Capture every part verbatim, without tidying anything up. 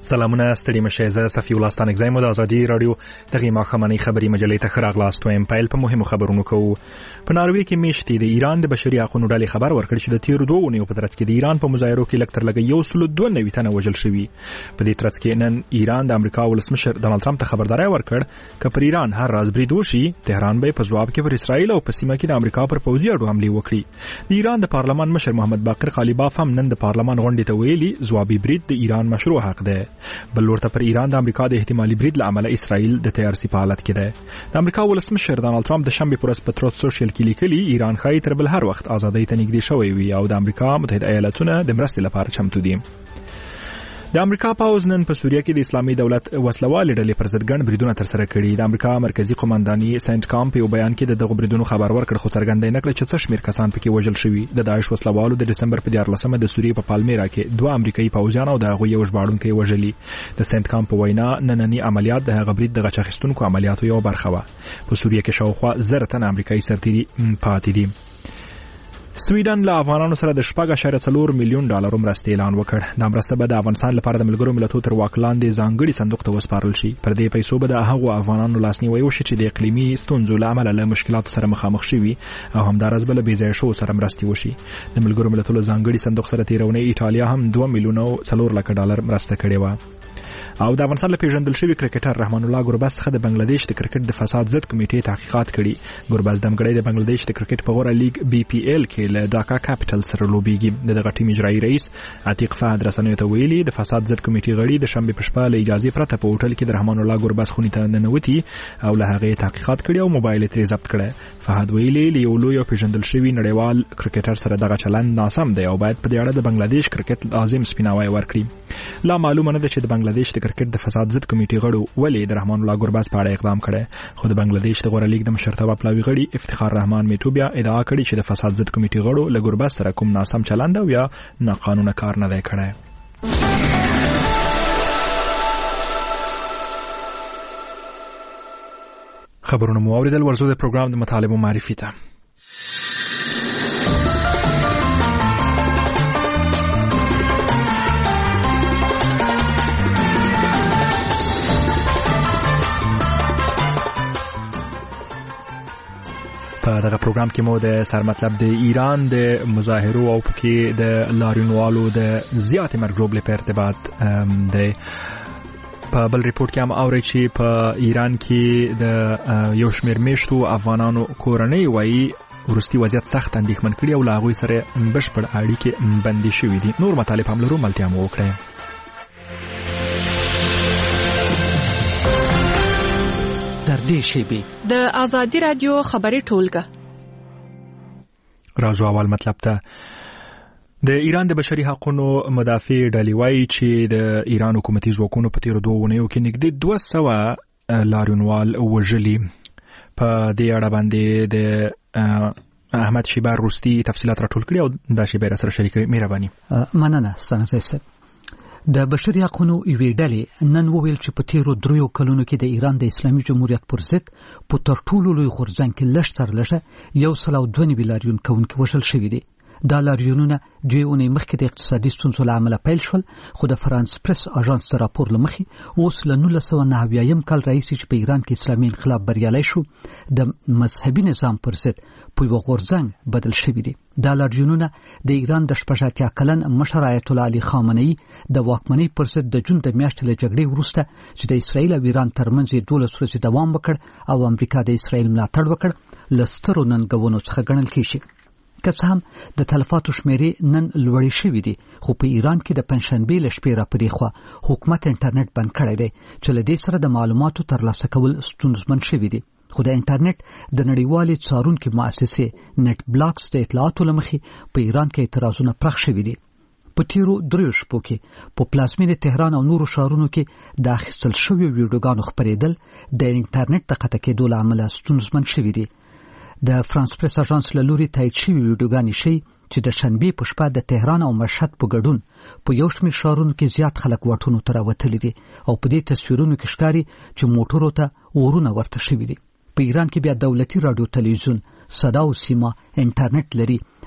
سلامونه ستړي مشه زه صفي الله ستانګزای مو د ازادي رادیو دغه ماخمنۍ خبري مجلې ته خراغلاست وایم. پایل په مهمو خبرونو کوو. په ناروې کې میشتي د ایران د بشري حقوقو ډلې خبر ورکړ چې د تیر دوه اونیو په ترڅ کې د ایران په مظاهرو کې لکتر لګي یو سل دوه نوي تنه وژل شوي. په دې ترڅ کې نن ایران د امریکا ولسمشر ډونالد ټرمپ ته خبرداري ورکړ چې پر ایران هر راز برید وشي تهران به په ځواب کې پر اسرائیل او په سیمه کې د امریکا پر پوځي اډو حمله وکړي. د ایران د پارلمان مشر محمد باقر قالیباف هم نن د پارلمان غونډې ته ویلي ځوابي برید د ایران مشروع حق ده. بل ورته پر ایران د امریکا د احتمالي برید لامل اسرائیل د تیارسي په حالت کې ده. د امریکا ولسمشر ډونالد ټرمپ د شنبه پر ورځ په تروت سوشل کې لیکلي ایران خای تر بل هر وخت ازادۍ ته نږدې شوی وي او د امریکا متحده ایالاتونه د مرستې لپاره چمتو دي. د امریکا پاوز نن په سوریه کې د اسلامي دولت وسلوال ډلې پر ضد ګڼ بریدونه تر سره کړي. د امریکا مرکزی قومنداني سنت کام په بیان کې د دغه بریدونو خبر ورکړ خو څرګندونه نکړه چې څه شمیر کسان پکې وژل شوي. د داعش وسلوالو د دسمبر په دیارلسمه د سوریې په پالمیرا کې دوه امریکایي پوځیان او د هغوی یو ژباړونکی وژلي. د سنت کام په وینا نننی عملیات د هغه برید د غچ اخیستونکو عملیاتو یو برخه وه. په سوریه کې شاوخوا زر تنه امریکایي سرتیري پاتې دي. سویډن له افغانانو سره د شپږ اعشاریه څلور میلیون ډالرو مرستې اعلان وکړ. دا مرسته به د افغانستان لپاره د ملګرو ملتونو تر واک لاندې ځانګړي صندوق ته وسپارل شي. پر دې پیسو به د هغو افغانانو لاسنیوی وشي چې د اقلیمي ستونزو له امله له مشکلاتو سره مخامخ شوي او همدارس به له بېځایه شوو سره مرستې وشي. د ملګرو ملتونو ځانګړي صندوق سره تیرونی ایټالیا هم دوه میلیونه څلور لکه ډالر مرسته کړې وه. او د افغانستان له پیژندل شوي کرکټر رحمان الله ګربز څخه د بنگلاديش د کرکټ د فساد ضد کمیټې تحقیقات کړي. ګربز د مګړې د بنگلاديش د کرکټ په غوړه لیګ بي پی ایل کې له ډاکا کاپټل سره لوبيږي. د دغه ټیم اجرایي رئیس عتیق فهد رسنیو ته ویلي د فساد ضد کمیټې غړي د شنبه په شپه له اجازه پرته په هوټل کې د رحمان الله ګربز خونې ته ننوتي او له هغه تحقیقات کړي او موبایل یې ترې ضبط کړي. فهد ویلي له یو لوی پیژندل شوی نړیوال کرکټر سره دغه چلند ناسم دی او باید په دې اړه د بنگلاديش کرکټ لازم سپیناوی ورکړي. لا معلومه نه ده چې د بنگلاديش د کرکټ د فساد ضد کمیټې غړو ولې د رحمان الله ګربز په اړه اقدام کړي. خو د بنگلاديش د غوړه لیګ د مشرتابه پلاوي غړي افتخار رحمان میټوبیا ادعا کړې چې د فساد ضد کمیټې غړو له ګربز سره کوم ناسم چلند او یا ناقانونه کار نه دی کړی. خبرونه مو اوریدل. ورزو د پروګرام د مطالبو معرفي ته. په دغه پروګرام کې مو د سر مطلب د ایران د مظاهرو او پکې د لاریونوالو د زیاتې مرګ ژوبلې په ارتباط د په بل ریپورت کې هم اوري چې په ایران کې د یو شمېر میشتو افغانانو کورنۍ وایي ورستي وضعیت سخت اندېښمن کړي او له هغوی سره بشپړ اړیکې بندي شوي دي. نور مطالب هم لرو، ملتیا مو وکړئ. در دې شیبې د ازادي رادیو خبري ټولګه راځو اول مطلب ته. د ایران د بشري حقوقو مدافع ډلې وایي چې د ایران حکومتي ځواکونو په تیرو دوه اونیو کې نږدې دوه سوه لاریونوال وژلي. په دې اړه باندې د احمد شیبر روستي تفصیلات راټول کړي او دا شیبر سره شریکوي. مهرباني. مننه ستاسو سره. د بشري حقوقو یوې ډلې نن وویل چې په تیرو دریو کلونو کې د ایران د اسلامي جمهوریت پر ضد په تر ټولو لوی غورځنګ کې لږ تر لږه یو سل او دوه نوي لاریون کوونکي وژل شوي دي. دا لاریونونه دوی اونۍ مخکې د اقتصادي ستونزو له امله پیل شول، خو د فرانس پریس اژانس د راپور له مخې اوس له نولس سوه نهه اویایم کال راهیسې چې په ایران کې اسلامي انقلاب بریالی شو د مذهبي نظام پر ضد په یوه غورځنګ بدل شوي دي. دا لاریونونه د ایران د شپږ اتیا کلن مشر آیت الله علي خامنه‌ای د واکمنۍ پر ضد د جون د میاشتې له جګړې وروسته چې د اسرائیل او ایران ترمنځ یې دولس ورځې دوام وکړ او امریکا د اسرائیل ملاتړ وکړ له سترو ننګونو څخه ګڼل کېږي. که څه هم د تلفاتو شمیرې نن لوړې شوي دي، خو په ایران کې د پنجشنبې له شپې را پدې خوا حکومت انټرنیټ بند کړی دی چې له دې سره د معلوماتو ترلاسه کول ستونزمن شوي دي. خو د انټرنیټ د نړیوالې څارونکې مؤسسې نت بلاکس د اطلاعاتو له مخې په ایران کې اعتراضونه پراخ شوي دي. په تیرو دریو شپو کې په پلازمینې تهران او نورو ښارونو کې د اخیستل شویو ویډیوګانو خپرېدل د انټرنیټ د قطع کېدو له امله ستونزمن شوي دي. د فرانس پریس اژانس له لوري تایید شوي ویډیوګانې ښیي چې د شنبې په شپه د تهران او مشهد په ګډون په یو شمېر ښارونو کې زیات خلک واټونو ته راوتلي دي او په دې تصویرونو کې ښکاري چې موټرو ته اورونه ورته شوي دي. په ایران کې بیا دولتي رادیو تلویزیون صدا او سیما انټرنیټ لري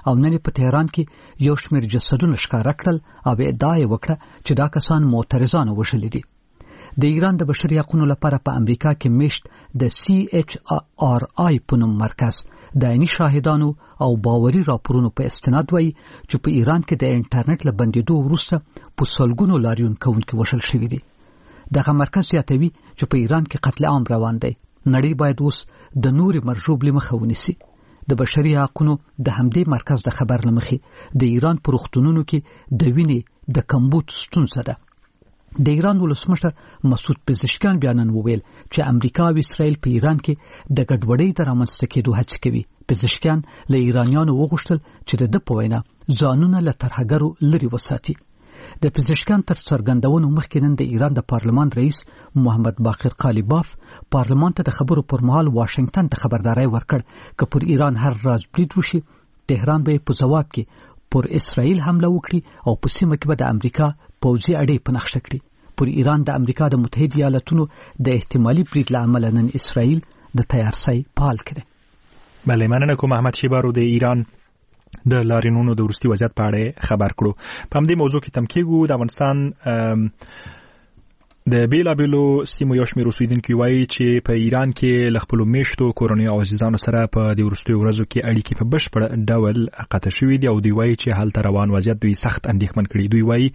او نن په تهران کې یو شمېر جسدونه ښکاره کړل او ادعا یې وکړه چې دا کسان معترضان وژلي دي. د ایران د بشري حقوقو لپاره په امریکا کې میشت د سی ایچ آر آی په نوم مرکز د عیني شاهدانو او باوري راپورونو په استناد وایي چې په ایران کې د انټرنیټ له بندېدو وروسته په سلګونو لاریون کوونکي وژل شوي دي. دغه مرکز زیاتوي چې په ایران کې قتل عام روان دی. نړۍ باید اوس د نورې مرژوبلې مخه ونیسي. د بشري حقوقو د همدې مرکز د خبر لمخې د ایران په روغتونونو کې د وینې د کمبود ستونزه ده. د ایران ولسمشر مسعود پزشکیان بیانن وویل چې امریکا او اسرائیل په ایران کې د ګډوډۍ د رامنځته کېدو هڅې کوي. پزشکیان له ایرانیانو وغوښتل چې د په وینا ځانونه له ترهګرو لرې وساتي. د پزشکیان تر څرګندونو مخکې نن د ایران د پارلمان رئیس محمد باقر قالیباف پارلمان ته د خبرو پر مهال واشنگټن ته خبرداري ورکړ چې پر ایران هر راز برید وشي تهران به په جواب کې پر اسرائیل حمله وکړي او په سیمه کې به د امریکا پوځي اډې په نقشه کړي. پر ایران د امریکا د متحده ایالاتونو د احتمالي برید له امله نن اسرائیل د تیارسۍ په حال کې دی. بله مننه کوم احمد شیبارو د ایران د لاریونونو د وروستي وضعیت په اړه خبر کړو. په همدې موضوع کې تم کېږو. د افغانستان د بیلابیلو سیمو یو شمېر اوسیدونکي وایي چې په ایران کې له خپلو میشتو کورنیو او عزیزانو سره په د وروستیو ورځو کې اړیکې په بشپړ ډول قطع شوي دي او دوی وایي چې هلته روان وضعیت دوی سخت اندېښمن کړي. دوی وایي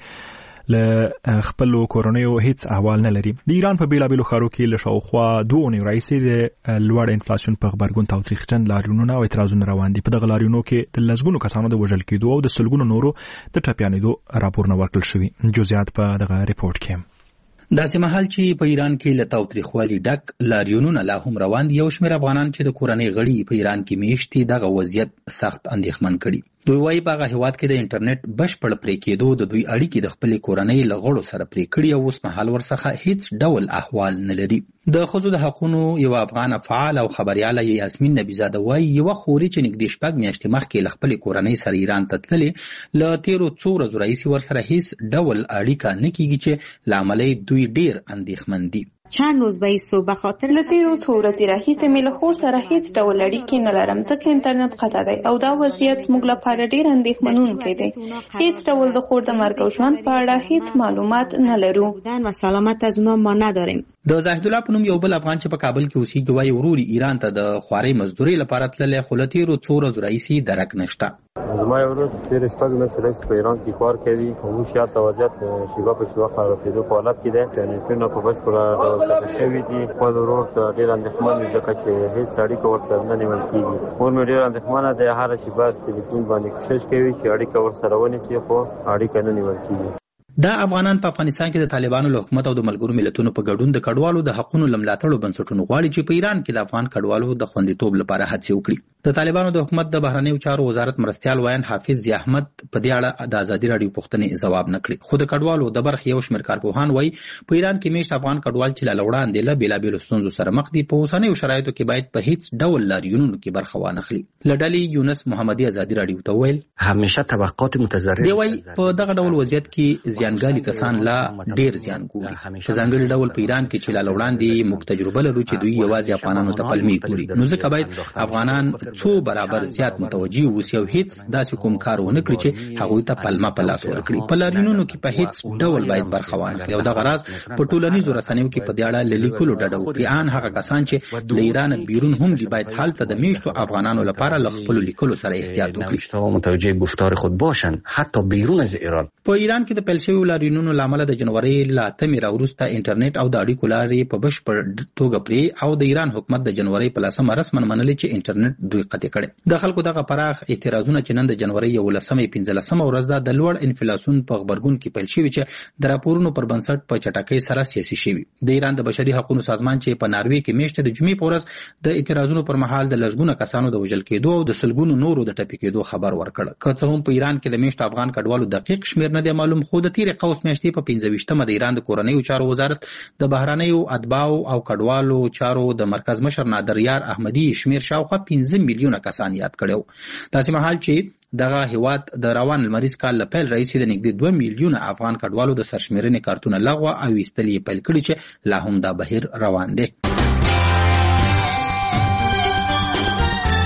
له خپلو کورنیو هیڅ احوال نه لري. د ایران په بیلابیلو ښارو کې له شاوخوا دوه اونیو راهیسې د لوړ انفلاسیون په غبرګون تاوتریخجن لاریونونه او اعتراضونه روان دي. په دغه لاریونو کې د لسګونو کسانو د وژل کېدو او د سلګونو نورو د ټپیانېدو راپورونه ورکړل شوي. جزئیات په دغه ریپورت کې. داسې مهال چې په ایران کې له تاوتریخوالي ډک لاریونونه لا هم روان دي، یو شمېر افغانان چې د کورنۍ غړي په ایران کې میشت دي دغه وضعیت سخت اندېښمن کړي. دوی وایي په هغه هېواد کې د انټرنیټ بشپړ پرې کېدو د دوی اړیکې د خپلې کورنۍ له غړو سره پرې کړي او اوس مهال ورڅخه هیڅ ډول احوال نه لري. د ښځو د حقونو یو افغان فعال او خبریاله یاسمین نبیزاده وایي یوه خوري چې نږدې شپږ میاشتې مخکې له خپلې کورنۍ سره ایران ته تللې، له تېرو څو ورځو راهیسې ورسره هیڅ ډول اړیکه نه کېږي چې له امله دوی ډېر اندېښمن دي. چند روز به ایسو به خاطر له تیرو څو ورځې راهیسې مې له خور سره هیڅ ډول اړیکې نه لرم ځکه انټرنیټ قطع دی او دا وضعیت زموږ لپاره ډېر اندېښمنونکی دی. هیڅ ډول د خور د مرګ او ژوند په اړه هیڅ معلومات نه لرو و سلامت از اونا ما نداریم. د زاهد الله په نوم یو بل افغان چې په کابل کې اوسېږي وایي ورور ایران ته د خوارۍ مزدورۍ لپاره تللی، خو له تیرو څو ورځو راهیسې درک نشته. زما یو ورور تېرې شپږ میاشتې راهیسې په ایران کې کار کوي. اوس شاته وضعیت شیبه په شیبه خرابېدو په حالت کې دی. انټرنیټونه په بشپړه ډول قطع شوي دي. خپل ورور ته ډېر اندېښمن وي ځکه چې هېڅ اړیکه ورسره نه نیول کېږي. مور مې ډېر اندېښمنه دی، هره شیبه تلیفون باندې کوشش کوي چې اړیکه ورسره ونیسي خو اړیکه نه نیول کېږي. دا افغانان په افغانستان کې د طالبانو له حکومت او د ملګرو ملتونو په ګډون د کډوالو د حقونو لملاتړو بنسټونو غواړي چې په ایران کې د افغان کډوالو د خوندیتوب لپاره هڅې وکړي. د طالبانو د حکومت د بهرنیو چارو وزارت مرستیال وایان حافظ ضیا احمد په دې اړه د ازادي راډیو پوښتنې ځواب نه کړي، خو د کډوالو د برخې یو شمېر کارپوهان وایي په ایران کې میشت افغان کډوال چې له وړاندې له بېلابېلو ستونزو سره مخ دي په اوسنیو شرایطو کې باید په هیڅ ډول لاریونونو کې برخه وانخلي. له ډلې یونس محمدي ازادي راډیو ته وویل همیشه طبقات متضرر دی وایي په دغه ډول وضعیت کې زیانګالي کسان لا ډیر زیان ګوري. په ځانګړي ډول په ایران کې چې لا وړاندې موږ تجربه لرو چې دوی یوازې افغانانو ته پلمې ګوري، نو ځکه باید افغانان څو برابر زیات متوجه اوسي او هیڅ داسې کوم کار ونه کړي چې هغوی ته پلمه په لاس ورکړي. په لاریونونو کې په هیڅ ډول باید برخه وانخلي او دغه راز په ټولنیزو رسنیو کې په دې اړه له لیکلو ډډه وکړي. ان هغه کسان چې له ایران بیرون هم دي باید هلته د میشتو افغانانو لپاره له خپلو لیکلو سره احتیاط وکړي، متوجه گفتار خود باشن حتی بیرون از ایران. په ایران کې د پیل شویو لاریونونو له امله د جنوري له اتمې راوروسته انټرنیټ او د اړیکو لارې په بشپړ توګه پرې او د ایران حکومت د جنوري په لسمه رسما منلې چې انټرنیټ دوی قطع کړي. د خلکو دغه پراخ اعتراضونه چې نن د جنوري یولسمې پنځلسمه ورځ ده د لوړ انفلاسیون په غبرګون کې پیل شوي چې د راپورونو پر بنسټ په چټکۍ سره سیاسي شوي. د ایران د بشري حقوقو سازمان چې په ناروې کې میشته د جمعې په ورځ د اعتراضونو پر مهال د لسګونه کسانو د وژل کېدو او د سلګونو نورو د ټپي کېدو خبر ورکړ. که څه هم په ایران کې د میشت افغان کډوالو دقیق شمېر نه دی معلوم، خو د تیرې قوس میاشتې په پنځه ویشتمه د ایران د کورنیو چارو وزارت د بهرنیو اتباعو او کډوالو چارو د مرکز مشر نادر یار احمدي شمېر شاوخوا پنځه میلیونه کسان یاد کړي. داسې مهال چې دغه هیواد د روان لمریز کال له پیل راهیسې د نږدې دوه میلیونه افغان کډوالو د سرشمېرنې کارتونه لغوه او ایستل یې پیل کړي چې لا هم دا بهیر روان دی.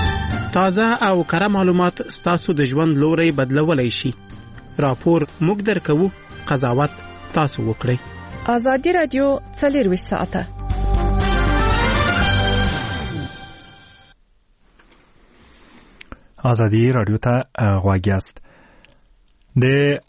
تازه او کره معلومات ستاسو د ژوند لوري بدلولای شي. راپور موږ درکوو، قضاوت تاسو وکړئ. ازادي رادیو څلورویشت ساعته ازادي رادیو ته غواړی است. د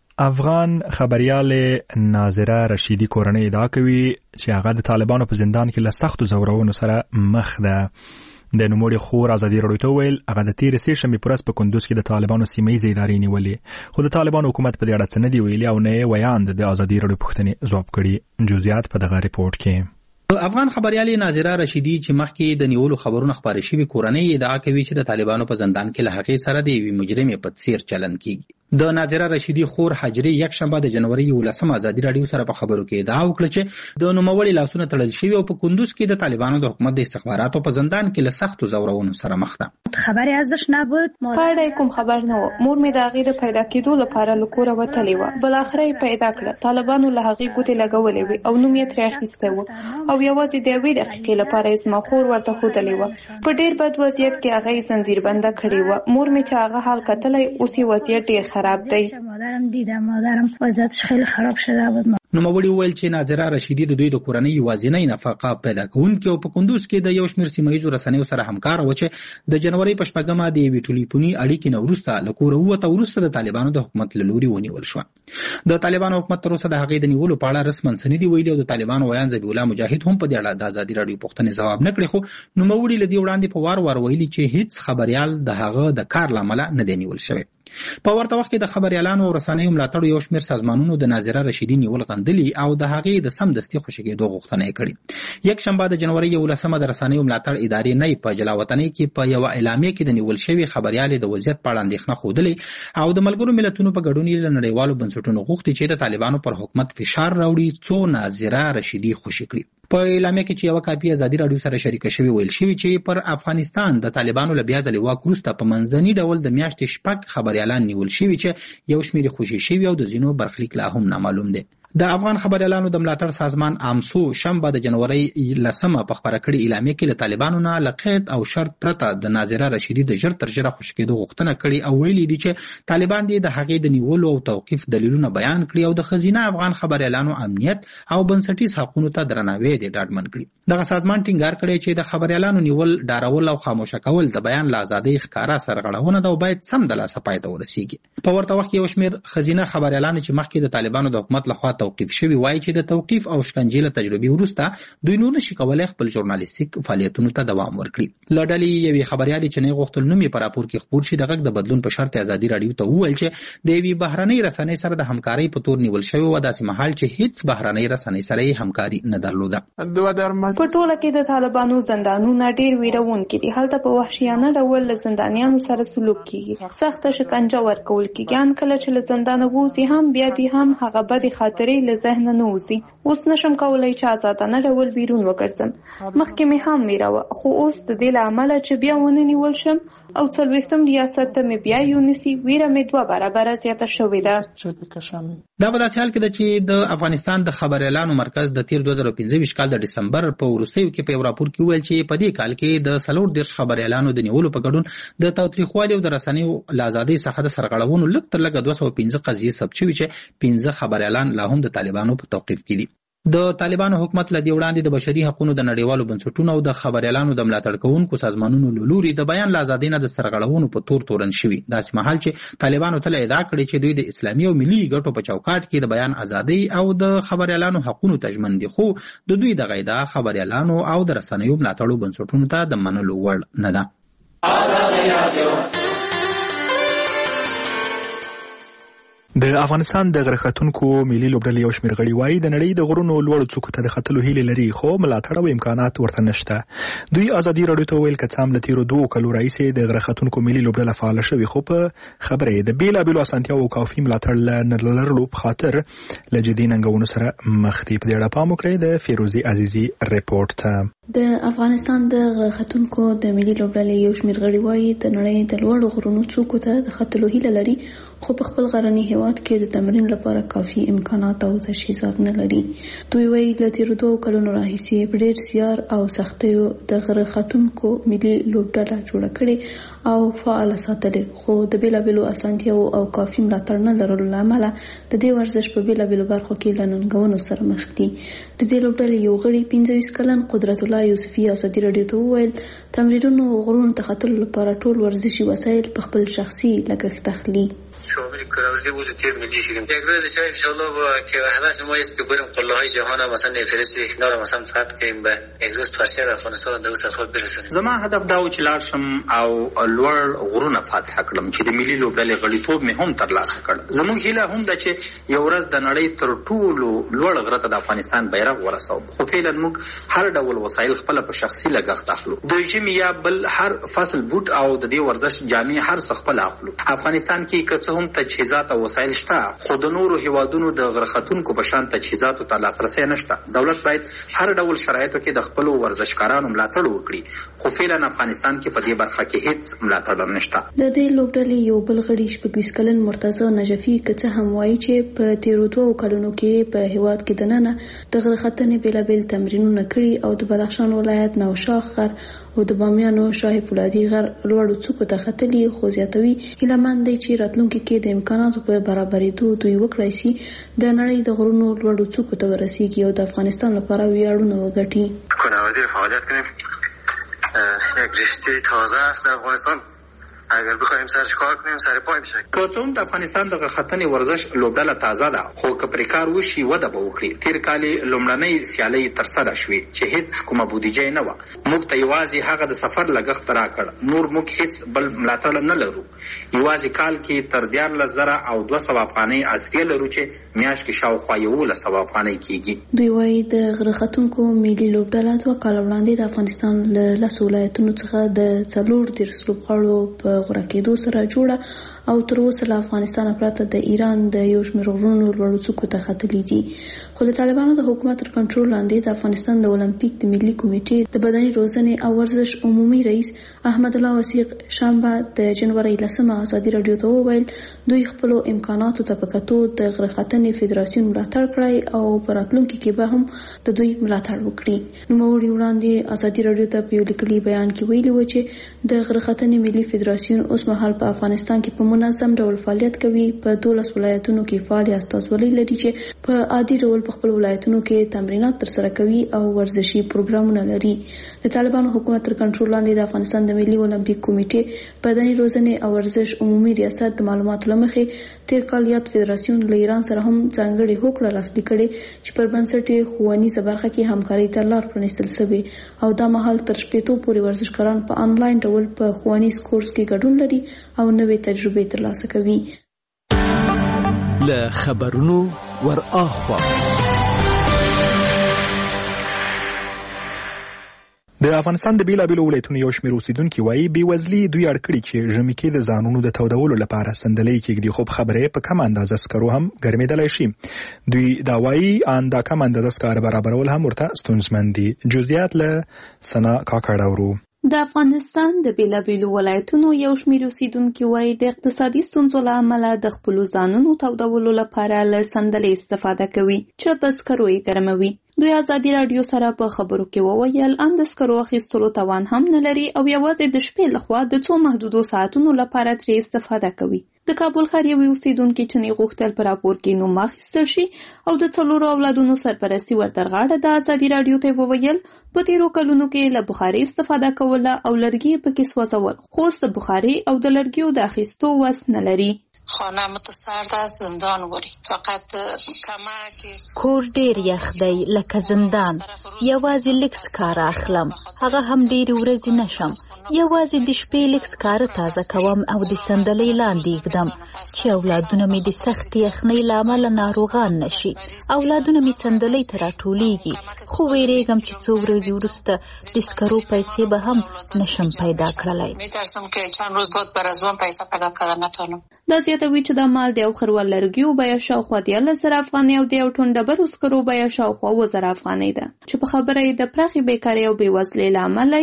افغان خبريال ناظره رشیدی کورنۍ ادعا کوي چې هغه د طالبانو په زندان کې له سختو زورونو سره مخ ده. د نوموړي خور ازادي رادیو ته ویل هغه د تیر سه شنبه پرس په کندوز کې د طالبانو سیمې ادارې نیولې، خو د طالبانو حکومت په دې اړه څه نه دی ویلي او نه ویاند د ازادي رادیو پوښتنې ځواب کړي. جزئیات په دغه ریپورت کې. افغان خبريال ناظره رشیدی چې مخکې د نیولو خبرونه خبرې شوي کورنۍ ادعا کوي چې د طالبانو په زندان کې له هغې سره د یوې مجرمې په څیر چلند کیږي. د ناظره رشیدی خور حجری یک شنبه د جنوري یولسمه ازادي رادیو سره په خبرو کې ادعا وکړه چې د نوموړي لاسونه تړل شوي او په کندوز کې د طالبانو د حکومت د استخباراتو په زندان کې له سختو زورونو سره مخ ده. خبري ازش نبود، پاره کوم خبر نه و. مور می د هغې د پیدا کېدو لپاره له کوره وتلې و. بل اخر یې پیدا کړه. طالبانو له هغې ګوتې لګولې وې او نوم یې ترې اخیستی و او یوازې د یوې دقیقې لپاره یې زما خور ورته ښودلې وه. په ډېر بد وضعیت کې هغه یې زنځیربنده کړې وه. مور مې چې هغه حال کتلی، اوس یې وضعیت ډېر خراب دی. مادرم دیدم، مادرم وضعیتش خیلی خراب شده بود. نوموړي وویل چې ناظره رشیدی د دوی د کورنۍ یوازینۍ نفقه پیدا کوونکې او په کندوز کې د یو شمېر سیمه ییزو رسنیو سره همکاره وه چې د جنوري په شپږمه د یوې ټلیفوني اړیکې نه وروسته له کوره ووته، وروسته د طالبانو د حکومت له لوري ونیول شوه. د طالبانو حکومت تر اوسه د هغې د نیولو په اړه رسما څه نه دي ویلي او د طالبانو ویان ذبیح الله مجاهد هم په دې اړه د ازادي راډیو پوښتنې ځواب نه کړي، خو نوموړي له دې وړاندې په وار وار ویلي چې هیڅ خبريال د هغه د کار له امله نه دی نیول شوی. په ورته وخت کې د خبريالانو او رسنیو ملاتړ یو شمېر سازمانونو د ناظره رشیدی نیول غندلي او د هغې د سمدستي خوشي کېدو غوښتنه یې کړې. یک شنبه د جنوري یولسمه د رسنیو ملاتړ ادارې نه په جلاوطنۍ کې په یو اعلامیه کې د نیول شوی خبريال د وضعیت په اړه اندېښنه ښودلې او د ملګرو ملتونو په ګډون له نړیوالو بنسټونو غوښتي چې د طالبانو پر حکومت فشار راوړي څو ناظره رشیدی خوشي کړي. په اعلامیه کې چې یو کاپی ازادي راډیو سره شریک شوی ویل شوی چې پر افغانستان د طالبانو له بیا ځلې واک وروسته په منځني ډول د میاشتې شپږ خبريالان نیول شوي چې یو شمېر خوشي شوي او د ځینو برخلیک لا هم نامعلوم دی. د افغان خبريالانو د ملاتړ سازمان امسو شنبه د جنوري لسمه په خبره کړې اعلامیه کې له طالبانو نه له قید او شرط پرته د ناظره رشیدی د ژر تر ژره خوشي کېدو غوښتنه کړې او ویلي دي چې طالبان دي د هغې د نیولو او توقیف دلیلونه بیان کړي او د خزینه افغان خبريالانو امنیت او بنسټیز حقوقو ته درناوی دي ډاډمن کړي. دغه سازمان ټینګار کړی چې د خبريالانو نیول، ډارول او خاموشه کول د بیان له ازادۍ ښکاره سرغړونه ده او باید سم د لاسه پای ته ورسیږي. په ورته وخت کې یو شمېر خزینه خبريالان چې مخکې د طالبانو د حکومت لخوا توقیف شوي وایي چې د توقیف او شکنجې له تجربې وروسته دوی نور نشي کولای خپل ژورنالیستیک فعالیتونو ته دوام ورکړي. له ډلې یوې خبريالې چې نه غوښتل نوم یې په راپور کې خپور شي د غږ د بدلون په شرط ازادي راډیو ته وویل چې د یوې بهرنۍ رسنۍ سره د همکارۍ په تور نیول شوی و، داسې مهال چې هیڅ بهرنۍ رسنۍ سره یې همکاري نه درلوده. په ټوله کې د طالبانو زندانونه ډېر ویرونکي دي. هلته په وحشیانه ډول له زندانیانو سره سلوک کیږي، سخته شکنجه ورکول کیږي. ان کله چې له زندانه ووځي هم بیا دې هم هغه بدې خاطرې له ذهنه نه وځي. اوس نشم کولای چې آزادانه ډول بیرون وګرځم. مخکې مې هم ویره وه، خو اوس د دې له امله چې بیا ونه نیول شم او څلوېښتم ریاست ته مې بیا یونیسي، ویره مې دوه برابره زیاته شوې ده. دا په داسې حال کې ده چې د افغانستان د خبريالانو مرکز د تیر دوه زره پنځه ویشت کال د ډسمبر په وروستیو کې په یو راپور کې ویل چې په دې کال کې د څلور دېرش خبريالانو د نیولو په ګډون د تاوتریخوالي او د رسنیو له ازادۍ څخه د سرغړونو لږ تر لږه دوه سوه پنځه قضیې ثبت شوي چې پنځه خبريالان لا هم د طالبانو په توقیف کې دي. د طالبانو حکومت له دې وړاندې د بشري حقوقو د نړیوالو بنسټونو او د خبريالانو د ملاتړ کوونکو سازمانونو له لوري د بیان له ازادۍ نه د سرغړونو په تور تورن شوي. داسې مهال چې طالبانو تل ادعا کړې چې دوی د اسلامي او ملي ګټو په چوکاټ کې د بیان ازادۍ او د خبريالانو حقوقو ته ژمن دي، خو د دوی د غیدا خبريالانو او د رسنیو ملاتړو بنسټونو ته د منلو وړ نه ده. د افغانستان د غرختونکو ملي لوبډلې یو شمېر غړي وایي د نړۍ د غرونو لوړو څوکو ته د ختلو هیله لري، خو ملاتړ او امکانات ورته نشته. دوی ازادي راډیو ته ویل که څه هم له تیرو دوو کلو راهیسې د غرختونکو ملي لوبډله فعاله شوې، خو په خبره یې د بېلابېلو اسانتیاوو او کافي ملاتړ له نه لرلو په خاطر له جدي ننګونو سره مخ دي. په دې اړه پام وکړئ د فیروزي عزیزي ریپورت ته. د افغانستان د غرختونکو د ملي لوبډلې یو شمېر غړي وایي د نړۍ د لوړو غرونو څوکو ته د ختلو هیله لري، خو په خپل غرني هېواد هیواد کې د تمرین لپاره کافي امکانات او تجهیزات نه لري. دوی وایي له تیرو دوو کلونو راهیسې په ډېر زیار او سختیو د غره ختونکو ملي لوبډله جوړه کړې او فعاله ساتلې، خو د بېلابېلو اسانتیاوو او کافي ملاتړ نه لرلو له امله د دې ورزش په بېلابېلو برخو کې له ننګونو سره مخ دي. د دې لوبډلې یو غړي پنځه ویشت کلن قدرت الله یوسفي ازادي راډیو ته وویل تمرینونو غرونو ته ختلو لپاره ټول ورزشي وسایل په خپل شخصي لګښت اخلي. شامل کراوزی بود تیم ملی شدیم. یک روز شاید انشالله با که هدف ما است که بریم قله های جهان مثلا نفرست اینا رو مثلا فتح کنیم به یک روز پرچم افغانستان د اوس اصل برسونیم. زما هدف دا و چې لاړ شم او لوړ غرونه فتح کړم چې د ملي لوبډلې غړیتوب مې هم ترلاسه کړ. زموږ هیله هم ده چې یو ورځ د نړۍ تر ټولو لوړ غره ته د افغانستان بیرغ ورسوو، خو فعلا موږ هر ډول وسایل خپل په شخصي لګښت اخلو. د ژمي یا بل هر فصل بوټ او د دې ورزش جامې هر څه خپل اخلو. افغانستان کې که هم تجهیزات او وسایل شته، خو د نورو هیوادونو د غره ختونکو په شان تجهیزاتو ته لاسرسی نشته. دولت باید هر ډول شرایطو کې د خپل ورزشکارانو ملاتړ وکړي، خو فعلا افغانستان کې په دې برخه کې هیڅ ملاتړ نشته. د دې لوبډلې یو بل غړي شپږ ویشت کلن مرتضی نجفي که څه هم وایي چې په تیرو دوو کلونو کې په هیواد کې دننه د غره ختنې بېلابېل تمرینونه کړي او د بدخشان ولایت نوشاخ غر او د بامیانو شاهي فولادي غر لوړو څوکو ته ختلي، خو زیاتوي هیلهمند دی چې راتلونکي کې د امکاناتو په برابرېدو دوی وکړای شي د نړۍ د غرونو لوړو څوکو ته ورسیږي او د افغانستان لپاره ویاړونه وګټي. کوهنوردی فعالیت کنیم، یک رشته تازه است در افغانستان. اگر بخوایم سرش کار کنیم سر پای میشه. که څوم د افغانستان د غختنې ورزش لوبډله تازه ده، خو که پرې کار وشي وده به وکړي. تیر کال لومړنۍ سیالۍ ترسره شوې چې هیڅ کومه بودیجه نه وه. موږ ته یوازې هغه د سفر لګښت راکړ، نور موږ هیڅ بل ملاتړ نه لرو. یوازې کال کې تر دیارلس زره او دوه سوه افغانۍ عضویه لرو چې میاشت کې شاوخوا یولس سوه افغانۍ کېږي. دوی وایي د غره ختونکو ملي لوبډله دوه کاله وړاندې د افغانستان له لسو ولایتونو څخه د څلور دېرش لوبغاړو په غوره کېدو سره جوړه او تر اوسه له افغانستان پرته د ایران د یو شمېر غرونو لوړو څوکو ته ختلي دي. خو د طالبانو د حکومت تر کنټرول لاندې د افغانستان د اولمپیک د ملي کمیټې د بدني روزنې او ورزش عمومي رئیس احمد الله وثیق شنبه د جنوري لسمه ازادي راډیو ته وویل دوی خپلو امکاناتو ته په کتو د غره ختنې فدراسیون ملاتړ کړی او په راتلونکي کې به هم د دوی ملاتړ وکړي. نوموړي وړاندې ازادي راډیو ته په یو لیکلي بیان کې ویلي و چې د غره ختنې ملي فدراسیون اوس مهال په افغانستان کې په منظم ډول فعالیت کوي. په دولس ولایتونو کې فعال استازولۍ لري چې په عادي ډول په خپل ولایتونو کې تمرینات ترسره کوي او ورزشي پروګرامونه لري. د طالبانو حکومت تر کنټرول لاندې د افغانستان د ملي اولمپیک کمیټې بدني روزنې او ورزش عمومي ریاست د معلوماتو له مخې تیر کال یاد فدراسیون له ایران سره هم ځانګړې هوکړه لاسلیک کړې چې پر بنسټ یې ښوونیزه برخه کې همکارۍ ته لار پرانیستل شوې او دا مهال تر شپېتو پورې ورزشکاران په آنلاین ډول په ښوونیز کورس کې ګډون لري او نوې تجربې ترلاسه کوي. له خبرونو ور اخوا د افغانستان د بیلابېلو ولایتونو یو شمېر اوسیدونکي وایي بېوزلي دوی اړ کړي چې ژمي کې د ځانونو د تودولو لپاره صندلۍ کېږدي، خو په خبره په کم اندازه سکرو هم ګرمېدلی شي. دوی دا وایي ان دا کم اندازه سکاره برابرول هم ورته ستونزمن دي. جزئیات له سنا کاکړ اورو. د افغانستان د بیلابېلو ولایتونو یو شمېر اوسیدونکي وایي د اقتصادي ستونزو له امله د خپلو ځانونو تودولو لپاره له صندلۍ استفاده کوي چې په سکرو یې ګرموي. دوی ازادي راډیو سره په خبرو کې وویل ان د سکرو اخیستلو توان هم نه لري او یوازې د شپې لخوا د څو محدودو ساعتونو لپاره ترې استفاده کوي. د کابل ښار یوې اوسیدونکي چې نه غوښتل په راپور کې نوم واخیستل شي او د څلورو اولادونو سرپرستي ورته غاړه د ازادي راډیو ته وویل په تیرو کلونو کې له بخارۍ استفاده کوله او لرګي پکې سوځول، خو اوس د بخارۍ او د لرګیو د اخیستو وس نه لري. خانه متو سرد است، زندان وری فقط کمک کور ډیر یخ دی لکه زندان. یوازې لکس کار اخلم، هغه هم ډیر ورځې نشم. یوازې د شپې لکس کار تازه کوم او د صندلۍ لاندې ږدم چې اولادونه مې د سخت یخنۍ له امله ناروغان نشي. اولادونه مې صندلۍ ته راټولیږي، خو ویریږم چې څو ورځې وروسته د سکرو پیسې به هم نشم پیدا کړلی. میترسم که چند روز بعد بر از اون پیسه پیدا کردن نتونم. دا زیاتوي چې د مال د یو خروال لرګیو بیه شاوخوا دیارلس زره افغانۍ او د یو ټن ډبرو سکرو بیه شاوخوا اووه زره افغانۍ ده چې په خبره یې د پراخې بیکارۍ او بېوزلۍ له امله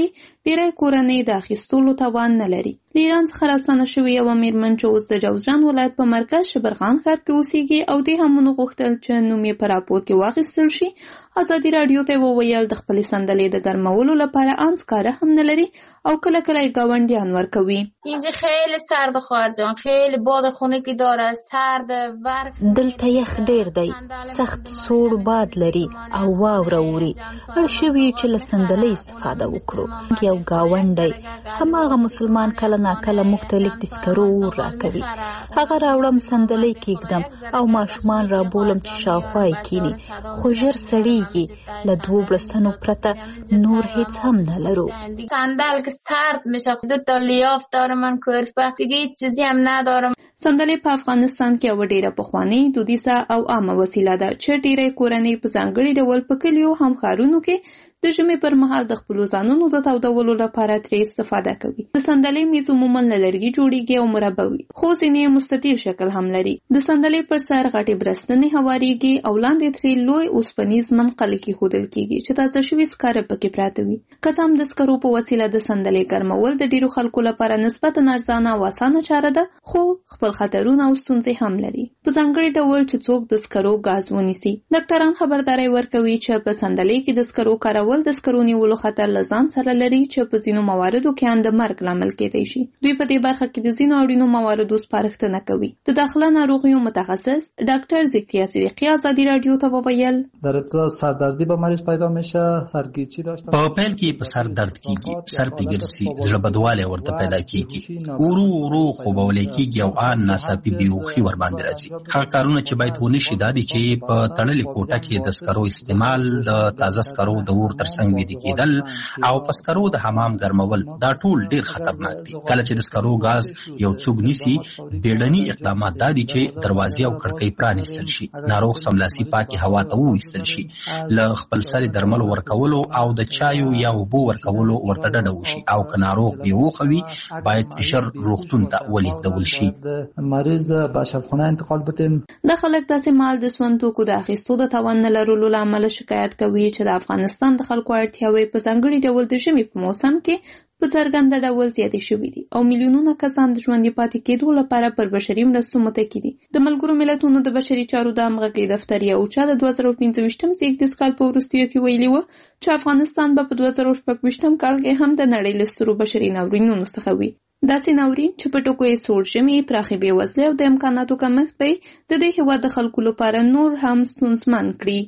ډیری کورنۍ د اخیستلو توان نه لري. له ایران څخه راستنه شوې یوه میرمن چې اوس د جوزجان ولایت په مرکز شبرغان ښار کې اوسېږي او دې هم ونغوښتل چې نوم یې په راپور کې واخیستل شي، ازادي راډیو ته وویل د خپلې سندلې د ګرمولو لپاره آن سکاره هم نه لري او کله کله یې ګاونډیان ورکوي. اینجا خیلی سرد خواهر جان، خیلی باد خنکی داره، سرد برف. دلته یخ ډیر دی، سخت سوړ باد لري او واوره اوري. اړ شوي چې له سندلې استفاده وکړو. یو ګاونډی هماغه مسلمان کله ناکله موږ ته لیک د سکرو اور راکوي. هغه راوړم سندلې کېږدم او ماشومان رابولم چې شاوخوا یې کیني، خو ژر سړیږي. له دوو بړستنو پرته نور هیڅ هم نه لرو. صندل که سرد میشه، دو تا لیاف دارم من کورفه، دیگه هیچ چیزی هم ندارم. سندلې په افغانستان کې یوه ډیره پخوانۍ، دودیزه او عامه وسیله ده چې ډیری کورنۍ په ځانګړي ډول په کلیو هم ښارونو کې د ژمي پر مهال د خپلو ځانونو د تودولو لپاره ترې استفاده کوي. د سندلې میز عموما له لرګي جوړیږي او مربع وي، خو ځینې یې مستطیل شکل هم لري. د سندلې پر سر غټې برستنې هوارېږي او لاندې ترې لوی اوسپنیز منقل کېښودل کېږي چې تازه شوي سکاره پکې پراته وي. که څه هم د سکرو په وسیله د سندلې ګرمول د ډیرو خلکو لپاره نسبتا ارزانه او اسانه چاره ده، خو خپل خطرونه او ستونزې هم لري، په ځانګړي ډول چې څوک د سکرو ګاز ونیسي. ډاکټران خبرداری ورکوي چې په سندلې کې د سکرو کارول د سکرو نیولو خطر له ځان سره لري چې په ځینو مواردو کې هم د مرګ لامل کېدای شي. دوی په دې برخه کې د ځینو اړینو مواردو سپارښتنه کوي. د داخله ناروغیو متخصص ډاکټر ذکریا صدیقی ازادي راډیو ته وویل در ابتدا سردردی به مریض پیدا میشه، سرگیچی داشته. په پیل کې په سر درد کیږي، سر پیګرسي، زړه بدواله ورته پیدا کیږي، ورو ورو خوبول کیږي او ان ناڅاپي بیوخي ور باندې راځي. هغه کارونه چې باید ونه شي دا دي چې په تړلې کوټه کې د سکرو استعمال، د تازه سکرو د اور ترڅنګ ویده کېدل او په سکرو د حمام ګرمول، دا ټول ډیر خطرناک دي. کله چې د سکرو غاز یو څوک نیسي، بیړني اقدامات دا دي چې دروازې او کړکۍ پرانیستل شي، ناروغ سملاسي پاکي هوا ته وویستل شي، له خپل سر درمل ورکولو او د چایو یا اوبو ورکولو ورته ډډه وشي، او که ناروغ بیهوښه وي باید ژر روغتون ته ولیږدول شي. مریض به شفاخانه انتقال بدیم. د خلک داسې مال د سون توکو د اخیستو د توان نه لرلو له امله شکایت کوي چې د افغانستان د خلکو اړتیاوې په ځانګړي ډول د ژمي په موسم کې په څرګنده ډول زیاتې شوي دي او میلیونونه کسان د ژوندي پاتې کېدو لپاره پر بشري مرستو متکي دي. د ملګرو ملتونو د بشري چارو د همغږۍ دفتر یو چا د دوه زره پنځه ویشتم زېږدیز کال په وروستیو کې ویلي وه چې افغانستان به په دوه زره شپږ ویشتم کال کې هم د نړۍ له سترو بشري ناورینونو څخه وي. داسې ناورین چې په ټکو یې سوړ ژمي، پراخې بېوزلۍ او د امکاناتو کمښت به د دې هېواد د خلکو لپاره نور هم ستونزمن کړي.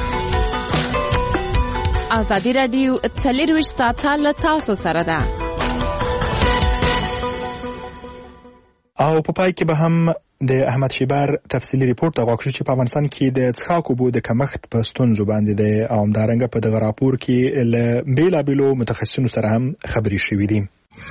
ازادي راډیو څلېرویشت ساعته له تاسو سره ده. او په پای کې به هم د احمد شیبر تفصیلی ریپورت غوښتل چې په افغانستان کې د څښاک اوبو د کمښت په ستونزو باندې د عامدارنګ په دغه راپور کې له بیلابیلو متخصصینو سره هم خبرې شوې دي.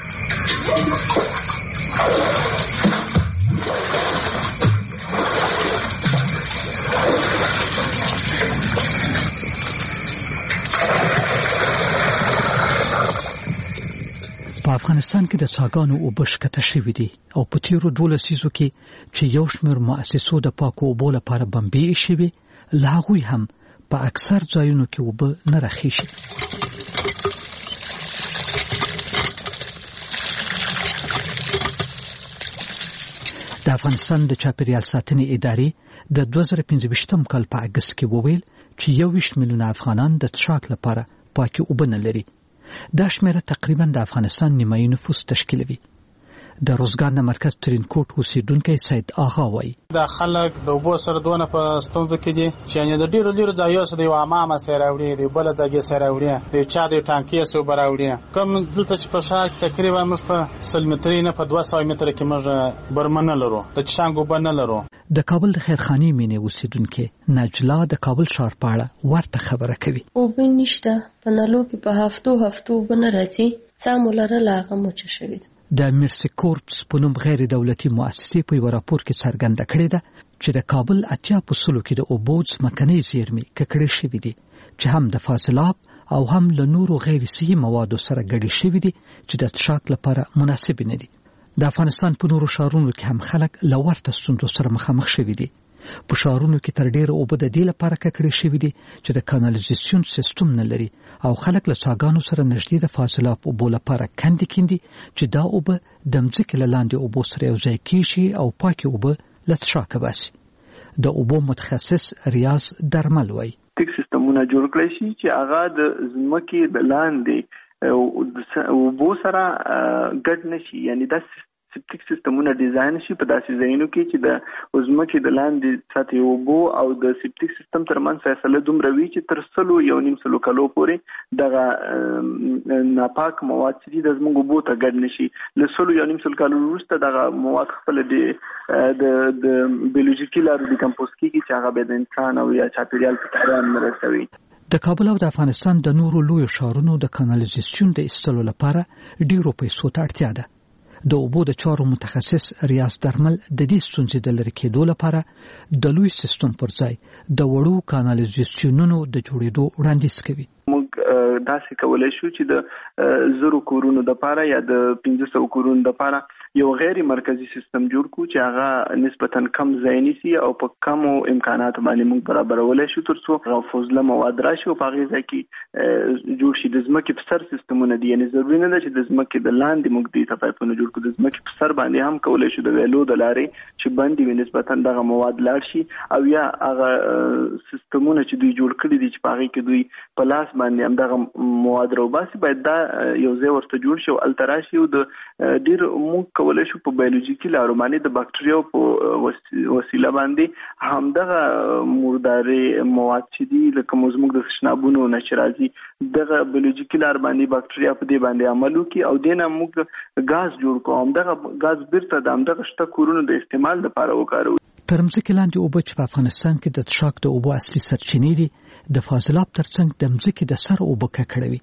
په افغانستان کې د څاګانو اوبه ښکته شوي دي او په تیرو دولسو لسیزو کې چې یو شمېر مؤسسو د پاکو اوبو لپاره بمبې ایښې وې، له هغوی هم په اکثر ځایونو کې اوبه نه راخیږي. د افغانستان د چاپیریال ساتنې ادارې د دوه زره پنځه ویشتم کال په اګست کې وویل چې یو ویشت میلیونه افغانان د څښاک لپاره پاکې اوبه نه لري. دا شمیره تقریبا د افغانستان نیمایي نفوس تشکیلوي. د روزګان مرکز ترینکوټ اوسیدونکی سید آغا وایي د خلک د اوبو سره دونه په ستونزو کې دي چې یعنې د ډېرو ډېرو ځایو څخه د یو حمامه سره راوړي، د بله ځایګې سره راوړي، د یو چا د یو ټانکۍ څخه اوبه راوړي. کوم دلته چې په ښار کې تقریبا موږ په سل مترۍ نه په دوه سوه متره کې موږ برمه نه لرو، د څښاک اوبه نه لرو. د کابل د خیرخانې مینې اوسیدونکې نجلا د کابل ښار په اړه ورته خبره کوي. اوبه نشته، په نلو کې په هفتو هفتو اوبه نه راځي، څه مو لرله هغه مچه شوې ده. د مرسی کورپس په نوم غیر دولتي مؤسسې په یو راپور کې څرګنده کړې ده چې د کابل اتیا په سلو کې د اوبو ځمکنۍ زیرمې ککړې شوې دي چې هم د فاضلاب او هم له نورو غیر صحي موادو سره ګډې شوې دي چې د څښاک لپاره مناسب نه دي. د افغانستان په نورو ښارونو کې هم خلک له ورته ستونزو سره مخامخ شوي دي. په ښارونو کې تر ډیره اوبه د دې لپاره ککړې شوې دي چې د کانالیزاسیون سیستم نه لري او خلک له څاګانو سره نږدې د فاضلاب اوبو لپاره کندې کیندي چې دا اوبه د ځمکې له لاندې اوبو سره یوځای کیږي او پاکې اوبه له څښاکه باسي. د اوبو متخصص ریاض درمل وایي ټیک سیستمونه جوړ کړی شي چې هغه د ځمکې د لاندې اوبو سره ګډ نشي، یعنی دا سپټیک سیستمونه ډیزاین شي په داسې ځایونو کې چې د ځمکې د لاندې سطحې اوبو او د سپټیک سیستم ترمنځ فاصله دومره وي چې تر سلو یو نیم سلو کلو پورې دغه ناپاک مواد چې د زموږ اوبو ته ګډ نشي. له سلو یو نیم سلو کلو وروسته دغه مواد خپل د د بیولوژیکي لارو ډیکمپوز کیږي چې هغه به د انسان او یا چاپیریال په تاوان رسوي. د کابل او د افغانستان د نورو لویو ښارونو د کانالیزاسیون د ایستلو لپاره ډیرو پیسو ته اړتیا ده. د اوبو د چارو متخصص ریاض درمل د دې ستونزې د لرې کېدو لپاره د لوی سیستم پر ځای د وړو کانالیزاسیونونو د جوړېدو وړاندیز کوي. موږ داسې کولای شو چې د زرو کورونو د لپاره یا د پنځه سوه کورونو د لپاره یو غیر مرکزی سیستم جوړ کو چې هغه نسبتاً کم ځای نیسي او په کمو امکاناتو باندې موږ برابرولای شو ترڅو فاضله مواد راشي او په هغې ځای کې جوړ شي. د ځمکې په سر سیستمونه دي، یعنې ضروري نه ده چې د ځمکې د لاندې موږ دې ته پایپونه جوړ کړو، د ځمکې په سر باندې هم کولی شو د ویلو د لارې چې بندې وي نسبتاً دغه مواد لاړ شي، او یا هغه سیستمونه چې دوی جوړ کړي دي چې په هغې کې دوی په لاس باندې هم دغه مواد راوباسي باید دا یو ځای ورته جوړ شي او هلته راشي او د ډېر موږ کولای شو په بایولوژیکي لارو باندې د باکټریاو په وسیله باندې همدغه مرداري مواد چې دي لکه زموږ د تشنابونو نه چې راځي دغه بایولوژیکي لار باندې باکټریا په دې باندې عمل وکړي او دې نه موږ ګاز جوړ کوو، همدغه ګاز بیرته د همدغه شته کورونو د استعمال لپاره وکاروو. تر ځمکې لاندې اوبه چې په افغانستان کې د څښاک د اوبو اصلي سرچینې دي د فاضلاب ترڅنګ د ځمکې د سر اوبه ککړوي.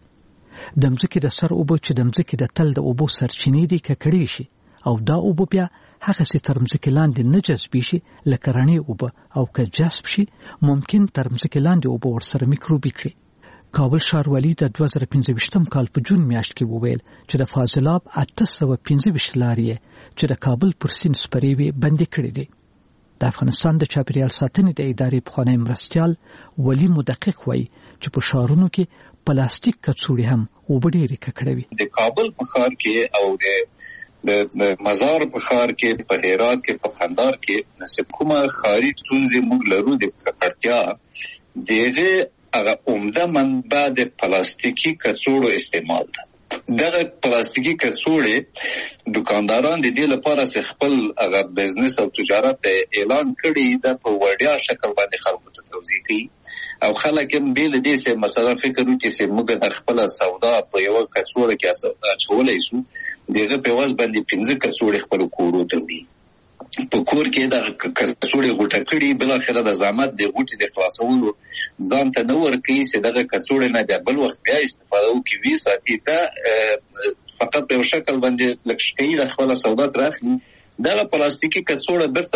د ځمکې د سر اوبه چې د ځمکې د تل د اوبو سرچینې دي ککړې شي او دا اوبه بیا هغه سي تر ځمکې لاندې نه جذبې شي لکه رڼې اوبه، او که جذب شي ممکن تر ځمکې لاندې اوبه ورسره میکروبي کړي. کابل ښاروالي د دوه زره پنځه ویشتم کال په جون میاشت کې وویل چې د فاضلاب اته سوه پنځه ویشت لارې چې د کابل پر سیند سپرې وي بندې کړې دي. د افغانستان د چاپیریال ساتنې د ادارې پخوانی مرستیال ولی مدقق وایي چې په ښارونو کې پلاستیک کڅوړې هم اوبه ډېرې ککړوي. د کابل په ښار کې او د د مزار په ښار کې په هرات کې په قندهار کې نسب کومه ښاري ستونزې موږ لرو د ککړتیا دغه هغه عمده منبع د پلاستیکي کڅوړو استعمال ده. دغه پلاستیکي کڅوړې دکانداران د دې لپاره چې خپل هغه بزنس او تجارت اعلان کړي دا په وړیا شکل باندې خلکو ته توضیح کوي او خلک هم بیل دې چې مثلا فکر وکړي چې موږ د خپل سودا په یو کڅوړه کې اچولای شو دغه په واز باندې پنځه کڅوړې خپل کورو ته وړي په کور کې د کڅوړې غوټه کړي بل اخره د زحمت د غوټې د خلاصولو ځان ته نو ورکړي چې دغه کڅوړې نه بل وخت بیا استفاده وکړي وی ساتي دا فقط په شکل باندې لکشکې د خپل سودا تراخلي دغه پلاستیکي کڅوړه برته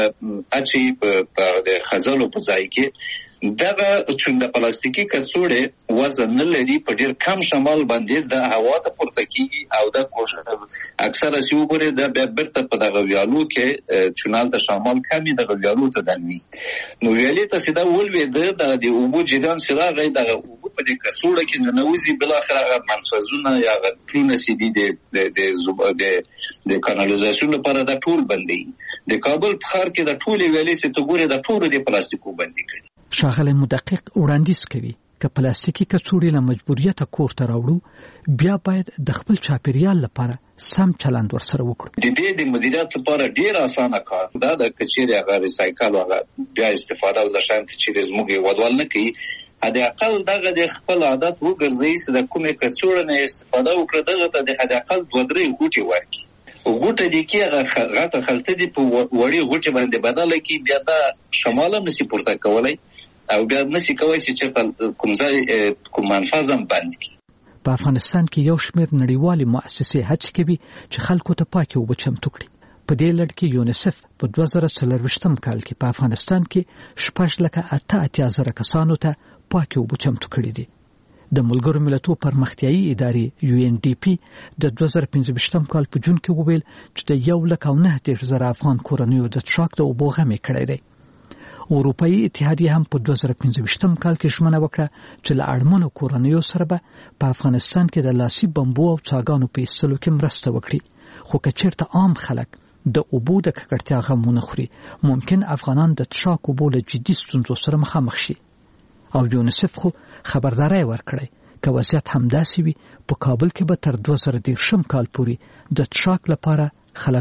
اچي په د خزانو په ځای کې دغه چې د پلاستیکي کڅوړې وزن نه لري په ډیر کم شمال باندې د هوا ته پورته کیږي او د کوشش اکثره سی وګوره د برته په دغه ویالو کې چونال ته شمال کمی د ویالو ته دني نو ویالې ته سیده ولوي د د اوبو جریان سره غي دغه اوبو په دې کڅوړه کې نه نوځي بل اخر هغه منفذونه یا غټونه سیدي د د د د کانالیزاسیون لپاره د ټول بندي د کابل په ښار کې د ټول ویالې څخه ته ګوره د ټول د پلاستیکو بندي کړي. ښاغلی مدقق وړاندیز کوي که پلاستیکي کڅوړې له مجبوریته کور ته راوړو بیا باید د خپل چاپیریال لپاره سم چلند ورسره وکړو. د دې د مدیریت لپاره ډیر اسانه کار دا د کچېرې هغه ریسایکل هغه بیا استفاده او د شان کچېرې زموږ ودوال نه کوي هدا اقل دغه د خپل عادت وګرځي چې د کومې کڅوړې نه استفاده وکړي دغه ته د هدا اقل دوه درې غوټي ورکړي غوټه دي کې هغه غاټه خلته دي په وړي غوټه باندې بدله کی بیا دا شماله نسی پورته کولای او بیا نسی کوي چې کوم ځای کوم منفذم بند کی. په افغانستان کې یو شمېر نړیوالې مؤسسې هڅه کوي چې خلکو ته پاکي اوبه چمتو کړي. په دې لړ کې یونیسف په دوه زره څلرویشتم کال کې په افغانستان کې شپږ لکه اته اتیا زره کسانو ته پاکي اوبه چمتو کړي دي. د ملګرو ملتونو پرمختیایي ادارې یو ان ډي پی د دوه زره پنځه ویشتم کال په جون کې وویل چې د یو لک او نه دېرش زره افغان کورنیو د څښاک د اوبو غمې کړی دی. اروپאי اتحادیه هم په دوه زره پنځه کال کې ژمنه وکړه چې له اړمنو کورنیو سره به په افغانستان کې د لاسي بمبو او څاګانو په ایستلو کې مرسته وکړي. خو که چېرته عام خلک د اوبو د ککړتیا غم ونه خوري، ممکن افغانان د څښاک اوبو له جدي ستونزو سره مخامخ شي. او یونیسف خو خبرداری ورکړی که وضعیت همداسې وي په کابل کې به تر دوه زره دېرشم کال پورې د څښاک لپاره خلک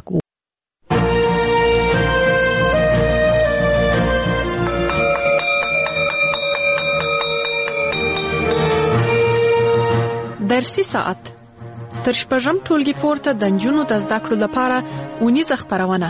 درسي ساعت تر شپږم ټولګي پورته د نجونو د زده کړو لپاره اونیزه خپرونه.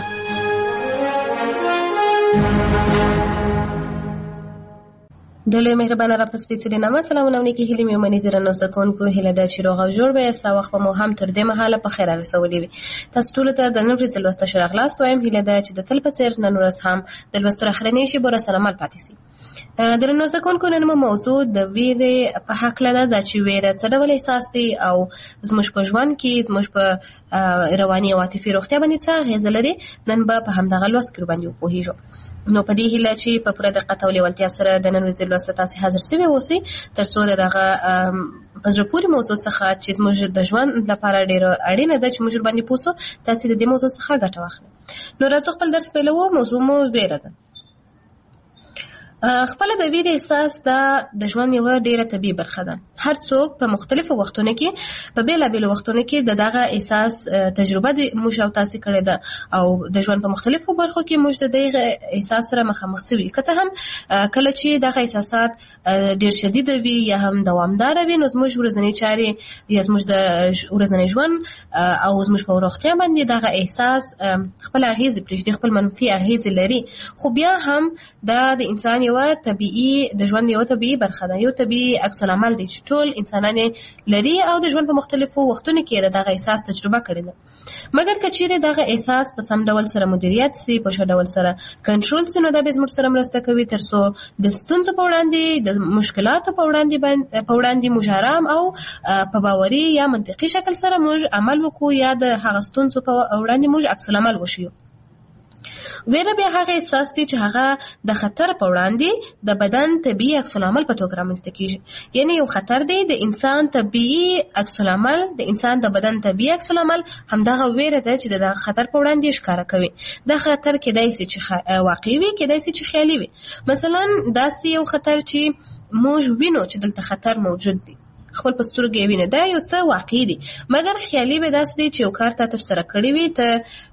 د لوی مهربانه را په سپېڅلي نامه سلامونه او نیکې هیلې مې ومني درنو زده کوونکو. هیله ده چې روغ او جوړ به یاست او وخت به مو هم تر دې مهاله په خیر رسولی وي. تاسو ټولو ته د نن ورځې لوسته ښه راغلاست وایم. هیله ده چې د تل په څېر نن ورځ هم د لوستو اخرنۍ شېبو راسره مل پاتې سي. درنو زده کوونکو، نن مو موضوع د ویرې په هکله ده، دا چې ویره څه ډول احساس دی او زموږ په ژوند کې زموږ په رواني او عاطفي روغتیا باندې څه اغېزه لري. نن به په همدغه لوست کې ورباندې وپوهېږو. نو په دې هیله چې په پوره دقت او لیوالتیا سره د نن ورځې لوست تاسې حاضر سوي اوسئ، تر څو د دغه په زړه پورې موضوع څخه چې زموږ د ژوند لپاره ډېره اړینه ده چې موږ ورباندې پوه سو، تاسې د دې موضوع څخه ګټه واخلئ. نو راځو خپل درس پیلوو. موضوع مو ویره ده. خپل د ویرې احساس دا د ژوند یوه ډېره طبیعي برخه ده. هر څوک په مختلفو وختونو کې په بېلابېلو وختونو کې د دغه احساس تجربه د موږ او تاسې کړې ده او د ژوند په مختلفو برخو کې موږ د دغه احساس سره مخامخ سوي. که څه هم کله چې دغه احساسات ډېر شدیده وي یا هم دوامداره وي، نو زموږ ورځنۍ چارې یا زموږ د ورځنۍ ژوند او زموږ په روغتیا باندې دغه احساس خپل اغېزې پرېږدي، خپل منفي اغېزې لري. خو بیا هم دا د انسان یو طبيعي د ژوند یو طبيعي برخه ده، یو طبيعي عکس العمل دی چې ټول انسانان لري او د ژوند په مختلفو وختونو کې دغه احساس تجربه کړی ده. مګر که چیرې دغه احساس په سم ډول سره مدیریت سي، په ښه ډول سره کنټرول سي، نو دا به زموږ سره مرسته کوي تر څو د ستونزو په وړاندې، د مشکلاتو په وړاندې په وړاندې موږ آرام او په باوري یا منطقي شکل سره موږ عمل وکړو یا د هغه ستونزو په وړاندې موږ عکس العمل وشیو. ویره بیا هغه احساس دی چې هغه د خطر په وړاندې د بدن طبیعي عکس العمل په توګه رامنځته کیږي. یعنی یو خطر دی، د انسان طبیعي عکس العمل، د انسان د بدن طبیعي عکس العمل همدغه ویره ده چې د خطر په وړاندې ښکاره کوي. دا خطر کېدای شي چې واقعي وي، کېدای شي چې خیالي وي. مثلا داسې یو خطر چې موږ وینو چې دلته خطر موجود دی، خپل په سترګو یې وینو، دا یو څه واقعي دي. مګر خیالي به داسې دی چې یو کار ته ترسره کړی وي، ته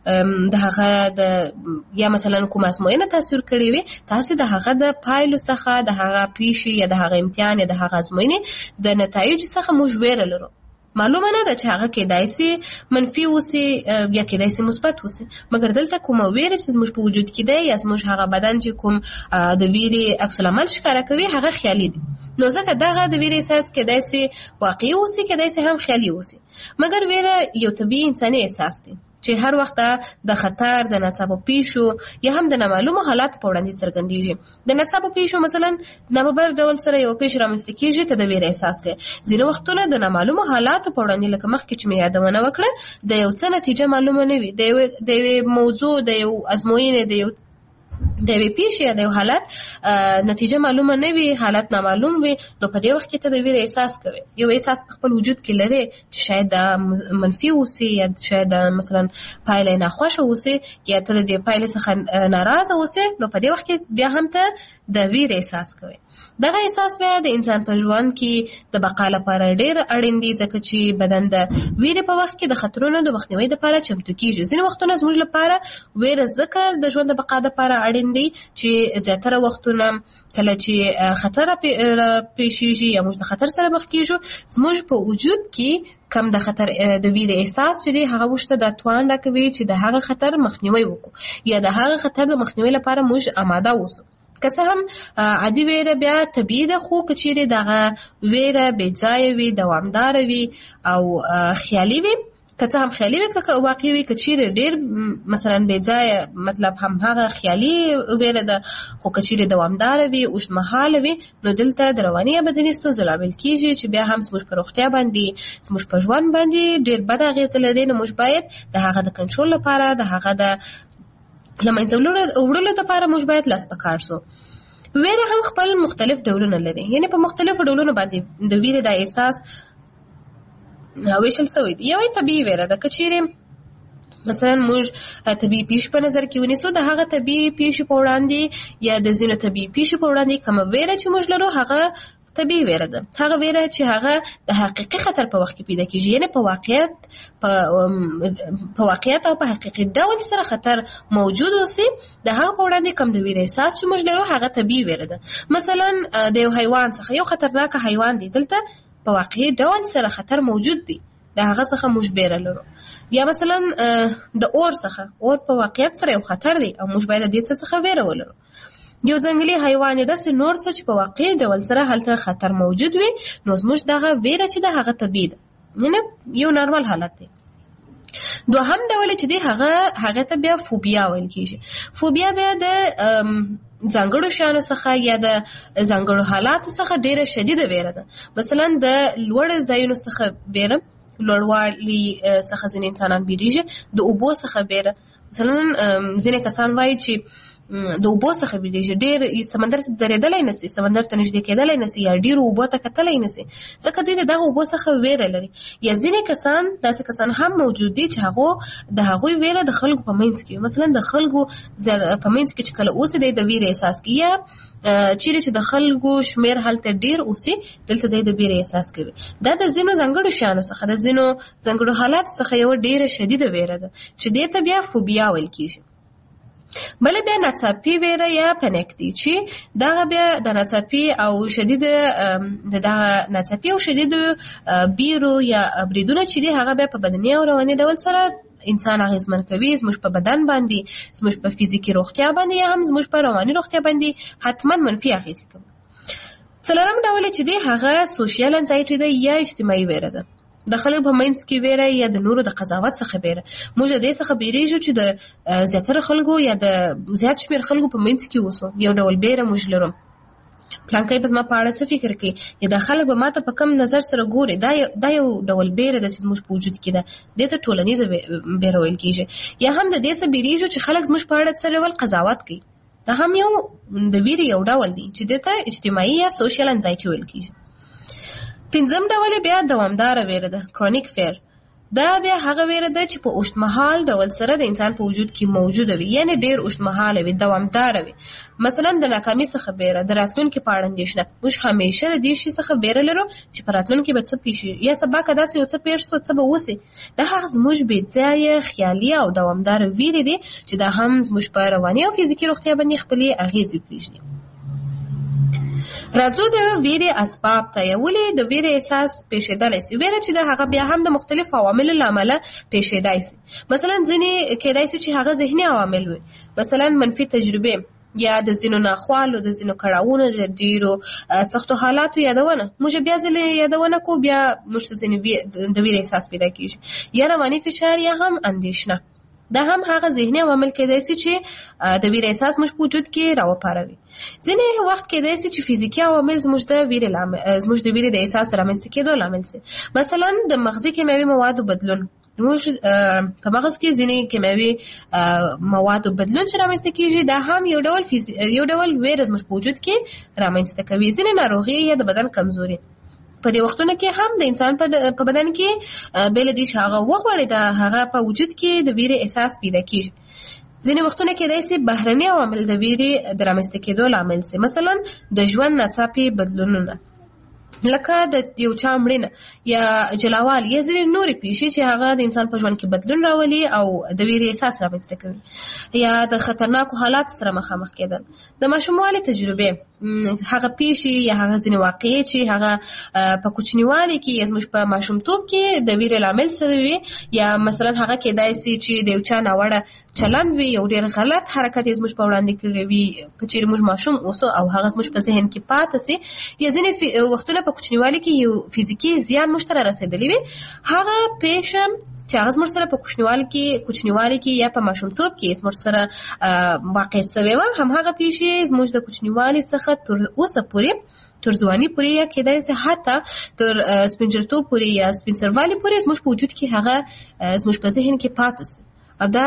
د هغه د یا مثلا کومه ازموینه تصویر کړې وي، تاسې د هغه د پایلو څخه، د هغه پیښې یا د هغه امتحان یا د هغه ازموینې د نتایجو څخه موږ ویره لرو. معلومه نه ده چې هغه کېدای شي منفي اوسي یا کېدای شي مثبت اوسي، مګر دلته کومه ویره چې زموږ په وجود کې ده یا زموږ هغه بدن چې کوم د ویرې عکس العمل ښکاره کوي، هغه خیالي دي. نو ځکه دغه د ویرې احساس کېدای شي واقعي اوسي، کېدای شي هم خیالي اوسي. مګر ویره یو طبیعي انساني احساس دی چې هر وخت د خطر، د ناڅاپه پیښو یا هم د نامعلومو حالاتو په وړاندې څرګندېږي. د ناڅاپه پیښو مثلا ناببر ډول سره یو پیښه رامنځته کېږي، ته د ویرې احساس کوې. ځینې وختونه د نامعلومو حالاتو په وړاندې لکه مخکې چې مې یادونه وکړه، د یو څه نتیجه معلومه نه وي، د یوې موضوع، د یو ازموینې، د یو د یوې پیښې یا د یو حالت نتیجه معلومه نه وي، حالت نامعلوم وي، نو په دې وخت کې ته د ویرې احساس کوې. یو احساس په خپل وجود کې لري چې شاید دا منفي اوسي یا شاید مثلا پایله یې ناخوښه اوسي یا ته د دې پایلې څخه ناراضه اوسې، نو په دې وخت کې بیا هم ته د ویرې احساس کوې. دغه احساس بیا د انسان په ژوند کې د بقا لپاره ډېر اړین دی، ځکه چې بدن د ویرې په وخت کې د خطرونو د مخنیوي لپاره چمتو کېږي. ځینې وختونه زموږ لپاره ویره ځکه د ژوند د بقا لپاره اړین دی چې زیاتره وختونه کله چې خطر پیښیږي یا موږ د خطر سره مخ کېږو، زموږ په وجود کې کم د خطر د ویرې احساس چې دی هغه موږ ته د توان راکوي چې د هغه خطر مخنیوي وکړو یا د هغه خطر د مخنیوي لپاره موږ آماده اوسو. که څه هم عادي ویره بیا طبیعي ده، خو که چیرې دغه ویره بې ځایه وي، دوامداره وي او خیالي وي، که څه هم خیالي وي که واقعي وي، که چیرې ډېر مثلا بې ځایه مطلب هم هغه خیالي ویره ده، خو که چیرې دوامداره وي، اوږدمهاله وي، نو دلته د رواني یا بدني ستونزو لامل کېږي چې بیا هم زموږ په روغتیا باندې، زموږ په ژوند باندې ډېر بده اغېزه لري. نو موږ باید د هغه د کنټرول لپاره، د هغه د لمنځه وړلو لپاره موږ باید لاس په کار سو. ویره هم خپل مختلف ډولونه لري، یعنی په مختلفو ډولونو باندې د ویرې د احساس ویشل شوی دی. یوه طبیعي ویره ده، که چیرې مثلا موږ طبیعي پیښې په نظر کې ونیسو، د هغه طبیعي پیښې په وړاندې یا د ځینو طبیعي پیښې په وړاندې کومه ویره چې موږ لرو هغه طبیعي ویره ده. هغه ویره چې هغه د حقیقي خطر په وخت کې پیدا کیږي، یعنی په واقعیت په واقعیت او په حقیقي ډول سره خطر موجود اوسي، د هغه په وړاندې کوم د ویرې احساس چې موږ لرو هغه طبیعي ویره ده. مثلا د یو حیوان څخه یو خطرناک حیوان دی، دلته په واقعي ډول سره خطر موجود دی، د هغه څخه موږ بیره لرو. یا مثلا د اور څخه، اور په واقعیت سره یو خطر دی او موږ باید د دې څخه ویره ولرو. یو ځنګلي حیوان داسې نور څه چې په واقعي ډول سره هلته خطر موجود وي، نو زموږ دغه ویره چې د هغه طبیعي ده، یعنی یو نارمل حالت دی. دوهم ډول چې دی هغه هغه ته بیا فوبیا ویل کیږي. فوبیا بیا د ځانګړو شیانو څخه یا د ځانګړو حالاتو څخه ډیره شدیده ویره ده. مثلا د لوړ ځایونو څخه ویره، لوړوالي څخه ځینې انسانان بیریږي، د اوبو څخه ویره. مثلا ځینې کسان وایي چې د اوبو څخه بیریږي، ډېر سمندر ته درېدلی نسي، سمندر ته نږدې کېدلی نسي، یا ډېرو اوبو ته کتلی نسي، ځکه دوی د دغه اوبو څخه ویره لري. یا ځینې کسان داسې کسان هم موجود دي چې هغو د هغوی ویره د خلکو په منځ کې، مثلا د خلکو په منځ کې چې کله اوسي دی د ویرې احساس کوي، یا چیرې چې د خلکو شمیر هلته ډېر اوسي دلته دی د ویرې احساس کوي. دا د ځینو ځانګړو شیانو څخه، د ځینو ځانګړو حالاتو څخه یوه ډېره شدیده ویره ده چې دې ته بیا فوبیا ویل کیږي. بله بیا ناڅاپي ویره یا پنیک دی، چې دغه بیا د ناڅاپي او شدید د دغه ناڅاپي او شدید بیرو یا بریدونه چې دی هغه بیا په بدني او رواني ډول سره انسان اغیزمن کوي، زموږ په بدن باندې، زموږ په فزیکي روغتیا باندې، یا هم زموږ په رواني روغتیا باندې حتما منفي اغیز کوي. څلورم ډول چې دی هغه سوشل انزایټي ده یا اجتماعي ویره ده. د خلکو په منځ کې ویره یا د نورو د قضاوت څخه ویره. موږ د دې څخه بیریږو چې د زیاتره خلکو یا د زیات شمېر خلکو په منځ کې اوسو، یو ډول بیره موږ لرو. پلانکی به زما په اړه څه فکر کوي، یا دا خلک به ماته په کم نظر سره ګوري. دا دا یو ډول بیره ده چې زموږ په وجود کې ده، دې ته ټولنیزه بیره ویل کېږي. یا هم د دې څخه بیریږو چې خلک زموږ په اړه څه ډول قضاوت کوي. دا هم یو د ویرې یو ډول دی چې دې ته اجتماعي یا سوشل انزایټي ویل کېږي. پنځم ډول بیا دوامداره ویره ده، کرونیک فیر. دا بیا هغه ویره ده چې په اوږدمهال ډول سره د انسان په وجود کې موجوده وي، یعنی ډېر اوږدمهاله وي، دوامداره وي. مثلا د ناکامۍ څخه ویره، د راتلونکي په اړه اندېښنه. موږ همیشه د دې شي څخه ویره لرو چې په راتلونکي به څه پیښ شي، یا سبا که داسې یو څه پیښ شو څه به وسي. دا هغه زموږ بې ځایه خیالي او دوامداره ویرې دي چې دا هم زموږ په رواني او فزیکي روغتیا باندې خپلې اغېزې پرېږدي. راځو د ویرې اسباب ته. ولې د ویرې احساس پیښیدلی سي؟ ویره چې د هغه بیا هم د مختلفو عواملو له امله پیښیدای سي. مثلا ځینې کیدای سي چې هغه ذهني عوامل وي، مثلا منفي تجربې، یا د ځینو ناخوالو، د ځینو کړاوونو، د ډېرو سختو حالاتو یادونه. موږ بیا ځلې یادونه کوو، بیا موږ ته ځینې د ویرې احساس پیدا کېږي. یا رواني فشار یا هم اندېښنه. دا هم هغه ذهني عوامل کېدای سي چې د ویرې احساس موږ په وجود کې راوپاروي. ځینې وخت کېدای سي چې فزیکي عوامل زموږ د ویرې زموږ د ویرې د احساس رامنځته کېدو لامل سي. مثلا د مغزي کیمیاوي موادو بدلون. موږ په مغز کې ځینې کیمیاوي موادو بدلون چې رامنځته کېږي، دا هم یو ډول یو ډول ویره زموږ په وجود کې رامنځته کوي. ځینې ناروغي یا د بدن کمزوري په دې وختونو کې هم د انسان په بدن کې بل دي چې هغه وغوړي، د هغه په وجود کې د ویرې احساس پیدا کیږي. ځینې وختونه کېدای سي بهرني عوامل د ویرې د رامنځته کېدو لامل سي، مثلا د ژوند ناڅاپي بدلونونه، لکه د یو چا مړینه یا جلاوال یا ځینې نورې پیښې چې هغه د انسان په ژوند کې بدلون راولي او د ویرې احساس رامنځته کوي. یا د خطرناکو حالاتو سره مخامخ کېدل. د ماشوموالي تجربې، هغه پیښې یا هغه ځینې واقعې چې هغه په کوچنیوالي کې یا زموږ په ماشومتوب کې د ویرې لامل سوی وي، یا مثلا هغه کېدای سي چې د یو چا ناوړه چلند وي، یو ډېر غلط حرکت یې زموږ په وړاندې کړی وي، که چېرې موږ ماشوم اوسو او هغه زموږ په ذهن کې پاتې سي. یا ځینې وختونه په کوچنیوالي کې یو فزیکي زیان موږ ته رارسېدلی وي، هغه پیښه چې هغه زموږ سره په کوچنیوالي کې کوچنیوالي کې یا په ماشومتوب کې زموږ سره واقع سوې وه، همهغه پیښې زموږ د کوچنیوالي څخه تر اوسه پورې، تر ځواني پورې، یا کېدای سي حتی تر سپینجرتوب پورې یا سپین سروالي پورې زموږ په وجود کې هغه زموږ په ذهن کې پاتې سي. او دا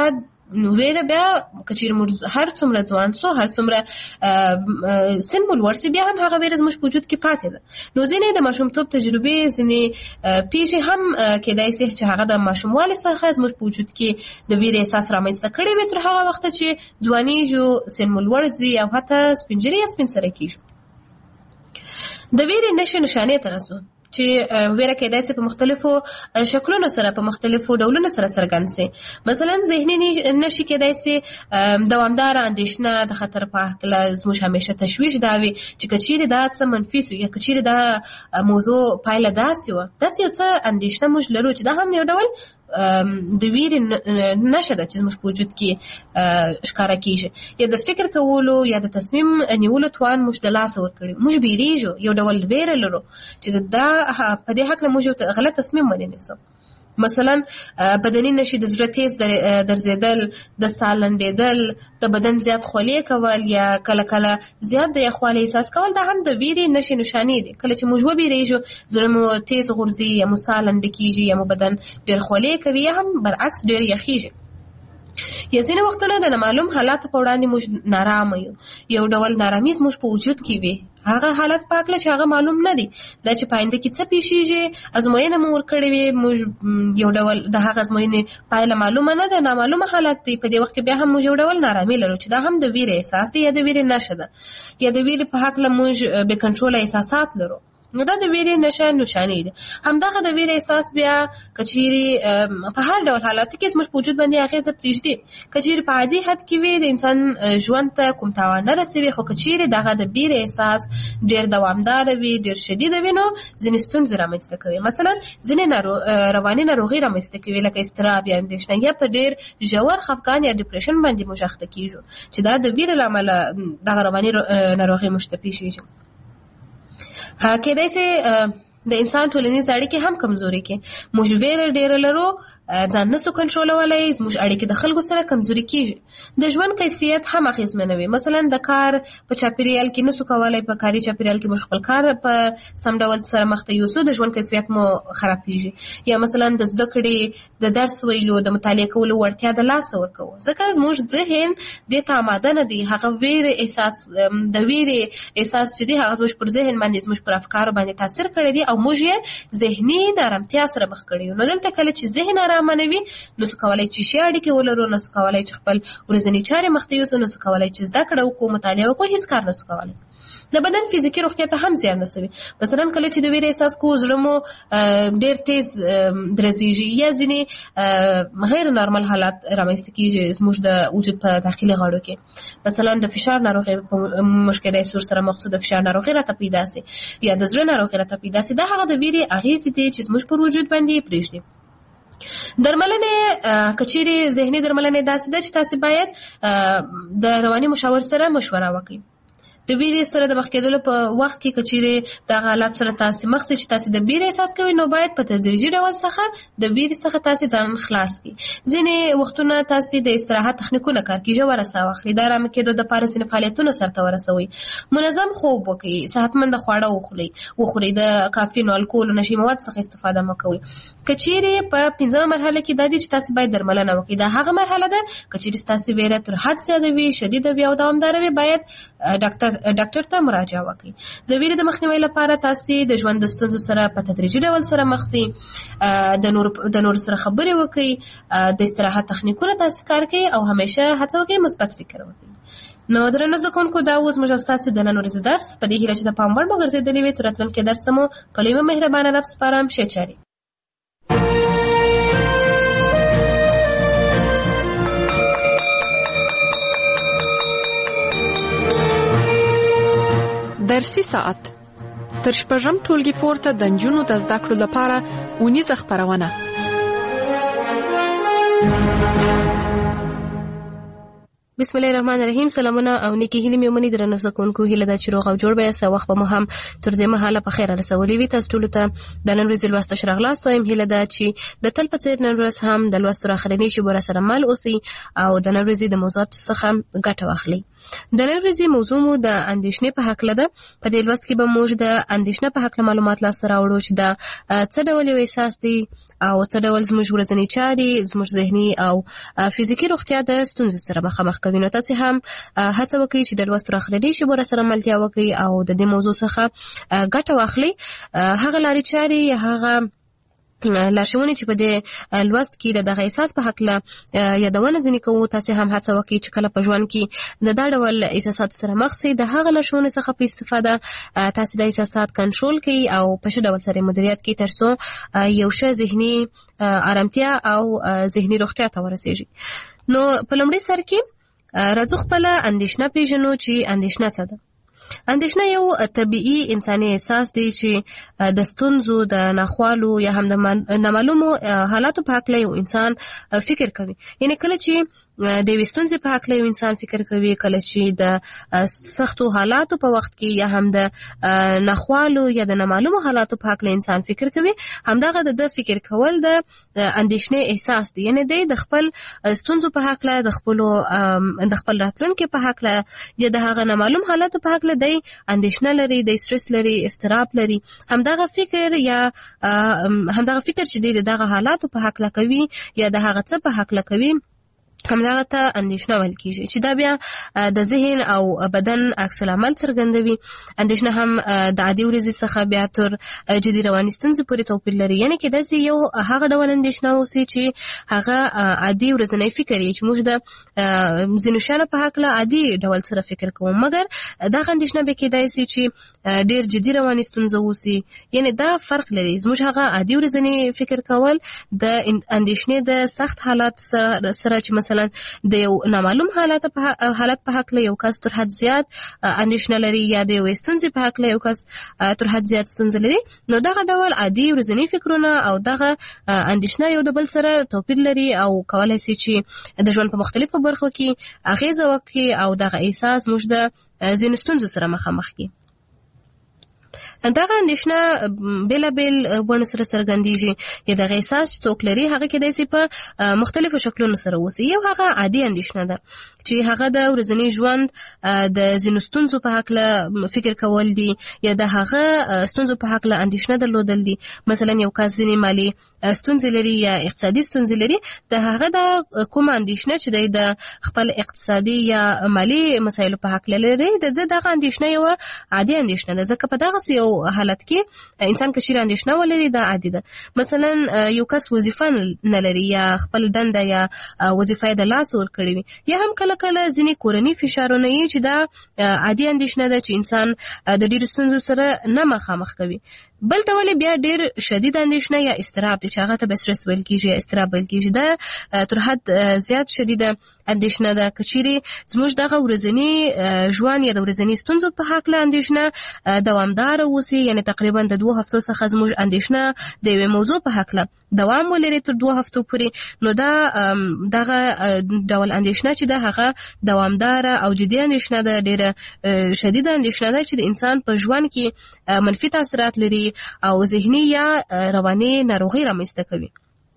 نو ویره بیا کچیر موږ هر څومره ځوان سو هر څومره سمبل ورسي بیا هم هغه ویره زموږ په وجود کې پاتې ده. نو ځینې د ماشومتوب تجربې ځینې پیښې هم کېدای شي چې هغه د ماشوموالي څخه زموږ په وجود کې د ویرې احساس رامنځته کړی وي تر هغه وخته چې ځوانیږو سن ورځي او حتی سپینجري یا سپین سره کېږو. د ویرې نښې نښانې ته راځو چې ویره کېدای شي په مختلفو شکلونو سره په مختلفو ډولونو سره څرګند شي. مثلا ذهني نښې کېدای شي دوامداره اندېښنه د خطر په هکله زموږ همیشه تشویش دا وي چې که چیرې دا څه منفي سو یا که چیرې دا موضوع پایله داسې وه داسې یو څه اندېښنه موږ لرو چې دا هم یو ډول د ویرې نښه ده چې زموږ په وجود کې ښکاره کېږي. یا د فکر کولو یا د تصمیم نیولو توان موږ د لاسه ورکړي، موږ بیریږو، یو ډول ویره لرو چې دا په دې هکله موږ غلط تصمیم ونیسو. مثلا بدني نشي د زړه تیز درزیدل، د ساه لنډېدل، د بدن زیات خولې کول یا کله کله زیات د یخوالي احساس کول، دا هم د ویرې نښې نښانې دي. کله چې موږ وبېرېږو زړه مو تیز غورځي یا مو ساه لنډه کېږي یا مو بدن ډېر خولې کوي یا هم برعکس ډېر یخېږي. یا ځینې وختونه د نامعلوم حالاتو په وړاندې موږ نارامه یو، یو ډول نارامي زموږ په وجود کې وي، هغه حالت په هکله چې هغه معلوم نه دي، دا چې په آینده کې څه پیښیږي، ازموینه مو ورکړې وي، موږ یو ډول د هغه ازموینې پایله معلومه نه ده، نامعلومه حالت دی. په دې وخت کې بیا هم موږ یو ډول نارامي لرو چې دا هم د ویرې احساس دی یا د ویرې نښه ده. یا د ویرې په هکله موږ بې کنټروله احساسات لرو، نو دا د ویرې نښه نښانې دي. همدغه د ویرې احساس بیا که چیرې په هر ډول حالاتو کې زموږ په وجود باندې اغېزه پرېږدي. که چیرې په عادي حد کې وي د انسان ژوند ته کوم تاوان نه رسوي، خو که چیرې دغه د ویرې احساس ډېر دوامداره وي، ډېر شدید وي، نو ځینې ستونزې رامنځته کوي. مثلا ځینې رواني ناروغۍ رامنځته کوي لکه اضطراب یا اندېښنه، یا په ډېر ژور خفګان یا ډپریشن باندې موږ اخته کېږو چې دا د ویرې له امله دغه رواني ناروغۍ موږ ته پېښېږي. کېدای شي د انسان ټولنیز اړیکې هم کمزوري کې، موږ ویره ډېره لرو، ځان نسو کنټرولولی، زموږ اړیکې د خلکو سره کمزوري کېږي. د ژوند کیفیت هم اغېزمنوي، مثلا د کار په چاپېریال کې نسو کولی، په کاري چاپېریال کې موږ خپل کار په سم ډول سره مخته یوسو، د ژوند کیفیت مو خرابېږي. یا مثلا د زده کړې، د درس ویلو، د مطالعه کولو وړتیا د لاسه ورکوو، ځکه زموږ ذهن دې ته آماده نه دی. هغه ویرې احساس، د ویرې احساس چې دی هغه زموږ پر ذهن باندې، زموږ پر افکارو باندې تاثیر کړی دی او موږ یې ذهني نارامتیا سره مخ کړی یو. نو دلته کله چې ذهن آرامه نه وي نو څه کولی چې ښې اړیکې ولرو، نو څه کولی چې خپل ورځني چارې مخته یوسو، نو څه کولی چې زده کړه وکړو، مطالعه وکړو، هېڅ کار نه څه کولی. د بدن فزیکي روغتیا ته هم زیان رسوي. مثلا کله چې د ویرې احساس کوو زړه مو ډېر تیز درزېږي یا ځینې غیر نارمل حالات رامنځته کېږي زموږ د وجود په داخلي غړو کې. مثلا د فشار ناروغۍ موږ کېدای شي ورسره مخ شو، د فشار ناروغۍ راته پیدا شي یا د زړه ناروغۍ راته پیدا شي. دا هغه د ویرې اغېزې دي چې زموږ پر وجود باندې پرېږدي. درملنې کچېرې ذهني درملنې داسې ده چې تاسو باید د رواني مشاور سره مشوره وکړئ. د ویرې سره د مخ کېدلو په وخت کې کچېرې دغه حالات سره تاسو مخ شئ چې تاسو د ویرې احساس کوئ، نو باید په تدریجي ډول څخه د ویرې څخه تاسو ځان خلاص کړئ. ځینې وختونه تاسو د استراحت تخنیکونه کار کړئ، ژوره ساه واخلئ، د ارامه کېدو دپاره ځینې فعالیتونه سرته ورسوئ، منظم خوب وکړئ، صحتمنده خواړه وخورئ وخورئ د کافین او الکول او نشي مواد څخه استفاده مه کوئ. که چیرې په پنځمه مرحله کې دا دي چې تاسو باید درملنه وکړئ، دا هغه مرحله ده که چیرې ستاسو ویره تر حد زیاته وي، شدیده وي او دوامداره وي، باید ډاکټر ډاکټر ته مراجعه وکړئ. د ویرې د مخنیوي لپاره تاسو د ژوند د ستونزو سره په تدریجي ډول سره مخ شئ، د نور د نور سره خبرې وکړئ، د استراحت تخنیکونه تاسو کار کوئ او همیشه هڅه وکړئ مثبت فکر وکړئ. نو درنو زده کوونکو، دا اوس موږ ستاسو د نن ورځې درس په دې هیله چې د پام وړ مو ګرځېدلی وي. تر راتلونکي درس مو په لوی مهربانه رب سپارم. ښې چارې. درسي ساعت تر شپږم ټولګي پورته د نجونو د زده کړو لپاره اونیزه خپرونه. بسم الله الرحمن الرحیم. سلامونه او نیکی هیلې مې ومني درنو زدهکوونکو. هیله ده چې روغ او جوړ به یاست. وخت به مو هم تر دې مهاله په خیر رسولی وي. تاسو ټولو ته د نن ورځې لوست راغلاست وایم. هیله ده چې د تل په څیر نن ورځ هم د لوست راخرنی شي بور سره مل اوسئ او د نن ورځې د موضوعات څخه ګټه واخلئ. د نن ورځې موضوع مو د اندېښنې په حق ده. په دې لوست کې به موږ د اندېښنې په حق معلومات لاسته راوړو چې دا څه ډول یو احساس دی او څه ډول زموږ ورځنی چارې زموږ ذهني او فزیکي روغتیا د ستونزو سره مخامخ کوي. نو تاسو هم هڅه وکړئ چې د لوست راخرنی شي بور سره ملتیا وکړئ او د دې موضوع څخه ګټه واخلئ. هغه لارې چارې یا هغه لارښوونې چې په دې لوست کې د دغه احساس په حق له یادونه ځینې کوو، تاسو هم هڅه وکړئ چې کله په ژوند کې د دا ډول احساساتو سره مخ شئ د هغه لارښوونې څخه په استفاده تاسو د احساسات کنټرول کړئ او په ښه ډول سره مدیریت کړئ تر څو یو ښه ذهني آرامتیا او ذهني روغتیا ته ورسیږي. نو په لومړي سر کې راځو خپله اندېښنه پیژنو چې اندېښنه څه ده. اندېښنه یو طبیعي انساني احساس دی چې د ستونزو د ناخوالو یا هم د نامعلومو حالاتو په هکله یو انسان فکر کوي. یعنی کله چې د یوې ستونزې په هکله یو انسان فکر کوي، کله چې د سختو حالاتو په وخت کې یا هم د ناخوالو یا د نامعلومو حالاتو په هکله انسان فکر کوي، همدغه د فکر کول د اندېښنې احساس دی. یعنی دی د خپل ستونزو په هکله د خپلو د خپل راتلونکي په هکله یا د هغه نامعلوم حالاتو په هکله دی اندېښنه لري، دی سټرس لري، استراب لري. همدغه فکر یا همدغه فکر چې دی دغه حالاتو په هکله کوي یا د هغه څه په هکله کوي همدغه ته اندېښنه ویل کېږي چې دا بیا د ذهن او بدن عکس العمل څرګندوي. اندېښنه هم د عادي ورځې څخه بیا تر جدي رواني ستونزو پورې توپیر لري. یعنې کېدای سي یو هغه ډول اندېښنه اوسي چې هغه عادي ورځنی فکر یې چې موږ د ځینو شیانو په هکله عادي ډول سره فکر کوو، مګر دغه اندېښنه به کېدای سي چې ډېر جدي رواني ستونزه اوسي. یعنې دا فرق لري. زموږ هغه عادي ورځنی فکر کول د اندېښنې د سخت حالات سره چې مثلا د یو نامعلوم حالت په حالت په حق له یو کس تر حد زیات اندېښنه لري یا د یو ستونزې په حق له یو کس تر حد زیات ستونزه لري، نو دغه ډول عادي ورځنی فکرونه او دغه اندېښنه یو د بل سره توپیر لري او کولای شي چې د ژوند په مختلفو برخو کې اغیزه وکړي او دغه احساس موږ د ځینو ستونزو سره مخامخ کړي. دغه اندېښنه بېلابېل بڼو سره څرګندېږي. یا دغه احساس چې څوک لري هغه کېدای سي په مختلفو شکلونو سره اوسي. یو هغه عادي اندېښنه ده چې هغه د ورځني ژوند د ځینو ستونزو په هکله فکر کول دي یا د هغه ستونزو په هکله اندېښنه درلودل دي. مثلا یو کس ځینې مالي ستونزې لري یا اقتصادي ستونزې لري، د هغه د کومه اندېښنه چې دی د خپل اقتصادي یا مالي مسایلو په هکله لري، د دغه اندېښنه یوه عادي اندېښنه ده. ځکه په دغسې یو حالت کې انسان که چیرې اندېښنه ولري دا عادي ده. مثلا یو کس وظیفه نه لري یا خپل دنده یا وظیفه د لاس ورکړې وي، یا هم کله کله ځینې کورني فشارونه یې چې دا عادي اندېښنه ده چې انسان د ډېرو ستونزو سره نه مخامخ کوي. بل ډول بیا ډېر شدید اندېښنه یا استراب دی چې هغه ته به سټرس ویل کېږي یا استراب ویل کېږي. دا تر حد زیات شدیده اندېښنه ده. که چیرې زموږ دغه ورځني ژوند یا د ورځني ستونزو په هکله اندېښنه دوامداره اوسي، یعنې تقریبا د دوه هفتو څخه زموږ اندېښنه د یوې موضوع په هکله دوام ولري تر دوه هفتو پورې، نو دا دغه ډول اندېښنه چې ده هغه دوامداره او جدي اندېښنه ده، ډېره شدیده اندېښنه ده چې د انسان په ژوند کې منفي تاثیرات لري او ذهني یا رواني ناروغي رامنځته کوي.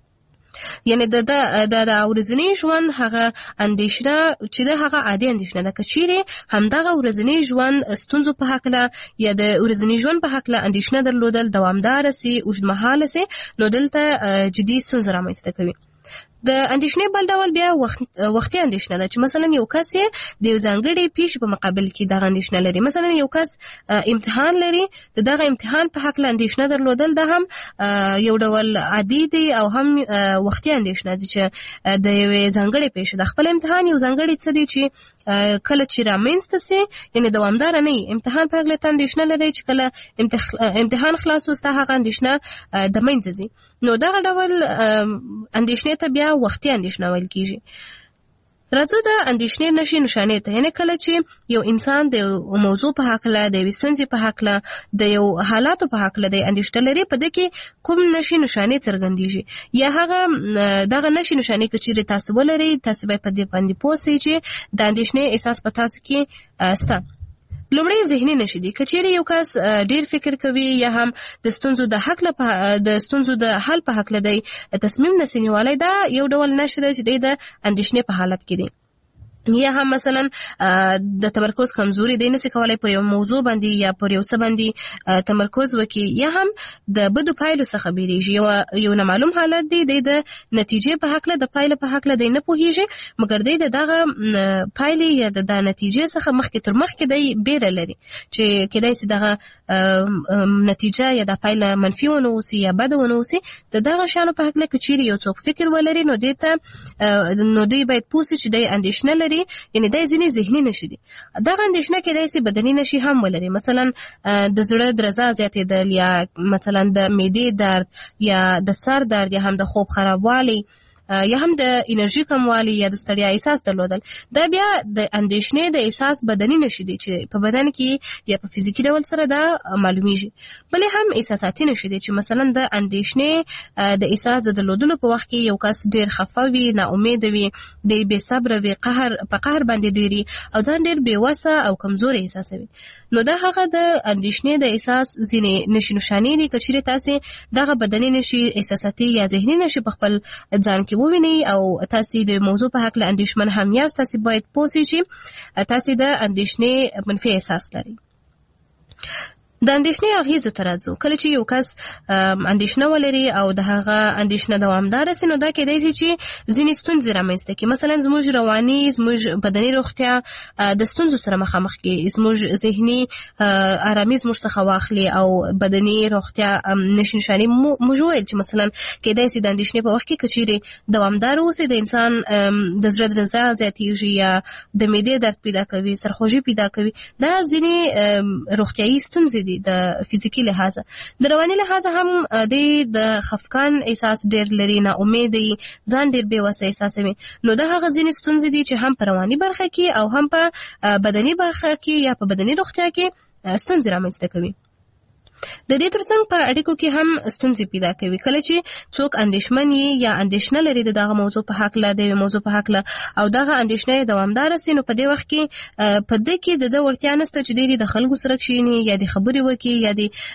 یعنی د د د ورځنی ژوند هغه اندېښنه چې د هغه عادي اندېښنه ده. که چیرې همدغه ورځنی ژوند ستونزو په هکله یا د ورځنی ژوند په هکله اندېښنه درلودل دوامداره سي، اوږدمهاله سي، نو دلته جدي ستونزه رامنځته کوي. د اندېښنې بل ډول بیا وخت وختي اندېښنه ده چې مثلا یو کس د یو ځانګړي پیښې په مقابل کې دغه اندېښنه لري. مثلا یو کس امتحان لري، د دغه امتحان په هکله اندېښنه درلودل دا هم یو ډول عادي دی او هم وختي اندېښنه ده چې د یوې ځانګړې پیښې د خپل امتحان یو ځانګړی څه دی چې کله چې رامنځته سي، یعنې دوامداره نه وي. امتحان په هکله ته اندېښنه لري چې کله امتحان خلاص وسته هغه اندېښنه د منځه ځي، نو دغه ډول اندېښنې ته بیا وختي اندېښنه ویل کېږي. راځو د اندېښنې نښې نښانې ته، یعنې کله چې یو انسان د موضوع په هکله، د یوې ستونزې په هکله، د یو حالاتو په هکله د اندېښنه لري، په دې کې کوم نښې نښانې څرګندېږي یا هغه دغه نښې نښانې که چیرې تاسو ولرئ، تاسو باید په دې باندې پوه شئ چې د اندېښنې احساس په تاسو کې شته. لومړی ذهني نښې دي. که چیرې یو کس ډیر فکر کوي یا هم د ستونزو د حل د ستونزو د حل په هکله دی تصمیم نسي نیولی، دا یو ډول نښه ده چې دی د اندېښنې په حالت کې دی. یا هم مثلا د تمرکز کمزوري دی، نسي کولای پر یو موضوع باندې یا پر یو څه باندې تمرکز وکړي، یا هم د بدو پایلو څخه بیریږي. یو یو نامعلوم حالت دی، دی د نتیجې په هکله، د پایلو په هکله دی نه پوهیږي، مګر دی د دغه پایلې یا د نتیجې څخه مخکې تر مخکې دی بیره لري چې کېدای شي دغه نتیجه یا د پایله منفي ونه اوسي یا بده ونه اوسي. د دغه شیانو په هکله که چیرې یو څوک فکر ولري، نو دې ته نو دی باید پوه شي چې دی اندېښنه لري، یعنی دا ځینې ذهني نښې دي. دغه اندېښنه کېدای شي بدني نښې هم ولري، مثلا د زړه درزا زیاتېدل، یا مثلا د معدې درد، یا د سر درد، یا هم د خوب خرابوالی، یا هم د انرژي کموالی یا د ستړیا احساس درلودل. دا بیا د اندېښنې د احساس بدني نښې دي چې په بدن کې یا په فزیکي ډول سره دا معلومیږي. بلې هم احساساتي نښې دي چې مثلا د اندېښنې د احساس د درلودلو په وخت کې یو کس ډیر خفه وي، ناامیده وي، د بې صبره وي، قهر په قهر باندې ډیری او ځان ډیر بې وسه او کمزوري احساسوي. نو دا هغه د اندېښنې د احساس ځینې نښې نښانې دي. که چیرې تاسې دغه بدني نښې، احساساتي یا ذهني نښې په خپل ځان کې ووینئ او تاسې د موضوع په هکله اندېښمن هم یاست، تاسې باید پوه شئ چې تاسې د اندېښنې منفي احساس لرئ. د اندېښنې اغېزو ته راځو. کله چې یو کس اندېښنه ولري او د هغه اندېښنه دوامداره سي، نو دا کېدای شي چې ځینې ستونزې رامنځته کړي. مثلا زموږ رواني، زموږ بدني روغتیا د ستونزو سره مخامخ کړي، زموږ ذهني ارامي زموږ څخه واخلي او بدني روغتیا نښې نښانې موږ وویل چې مثلا کېدای شي د اندېښنې په وخت کې که چیرې دوامداره اوسي، د انسان د زړه درزا زیاتېږي یا د معدې درد پیدا کوي، سرخوږي پیدا کوي. دا ځینې روغتیایي ستونزې د فزیکی لحاظه. د رواني لحاظه هم د خفقان احساس ډیر لري، نا امیدي، ځان ډیر بې وسه احساسوي. نو دا هغه ځینې ستونزې دي چې هم په رواني برخه کې او هم په بدني برخه کې یا په بدني روغتیا کې ستونزې رامنځته کوي. د دې ترڅنګ په اړیکو کې هم ستونزې پیدا کوي. کله چې څوک اندېښمن یا اندېښنه لري د دغه موضوع په هکله، د موضوع په هکله، او دغه اندېښنه دوامداره سي، نو په دې وخت کې په دې کې د وړتیا نشته چې د خلکو سره کښېني یا د خبرې وکړي یا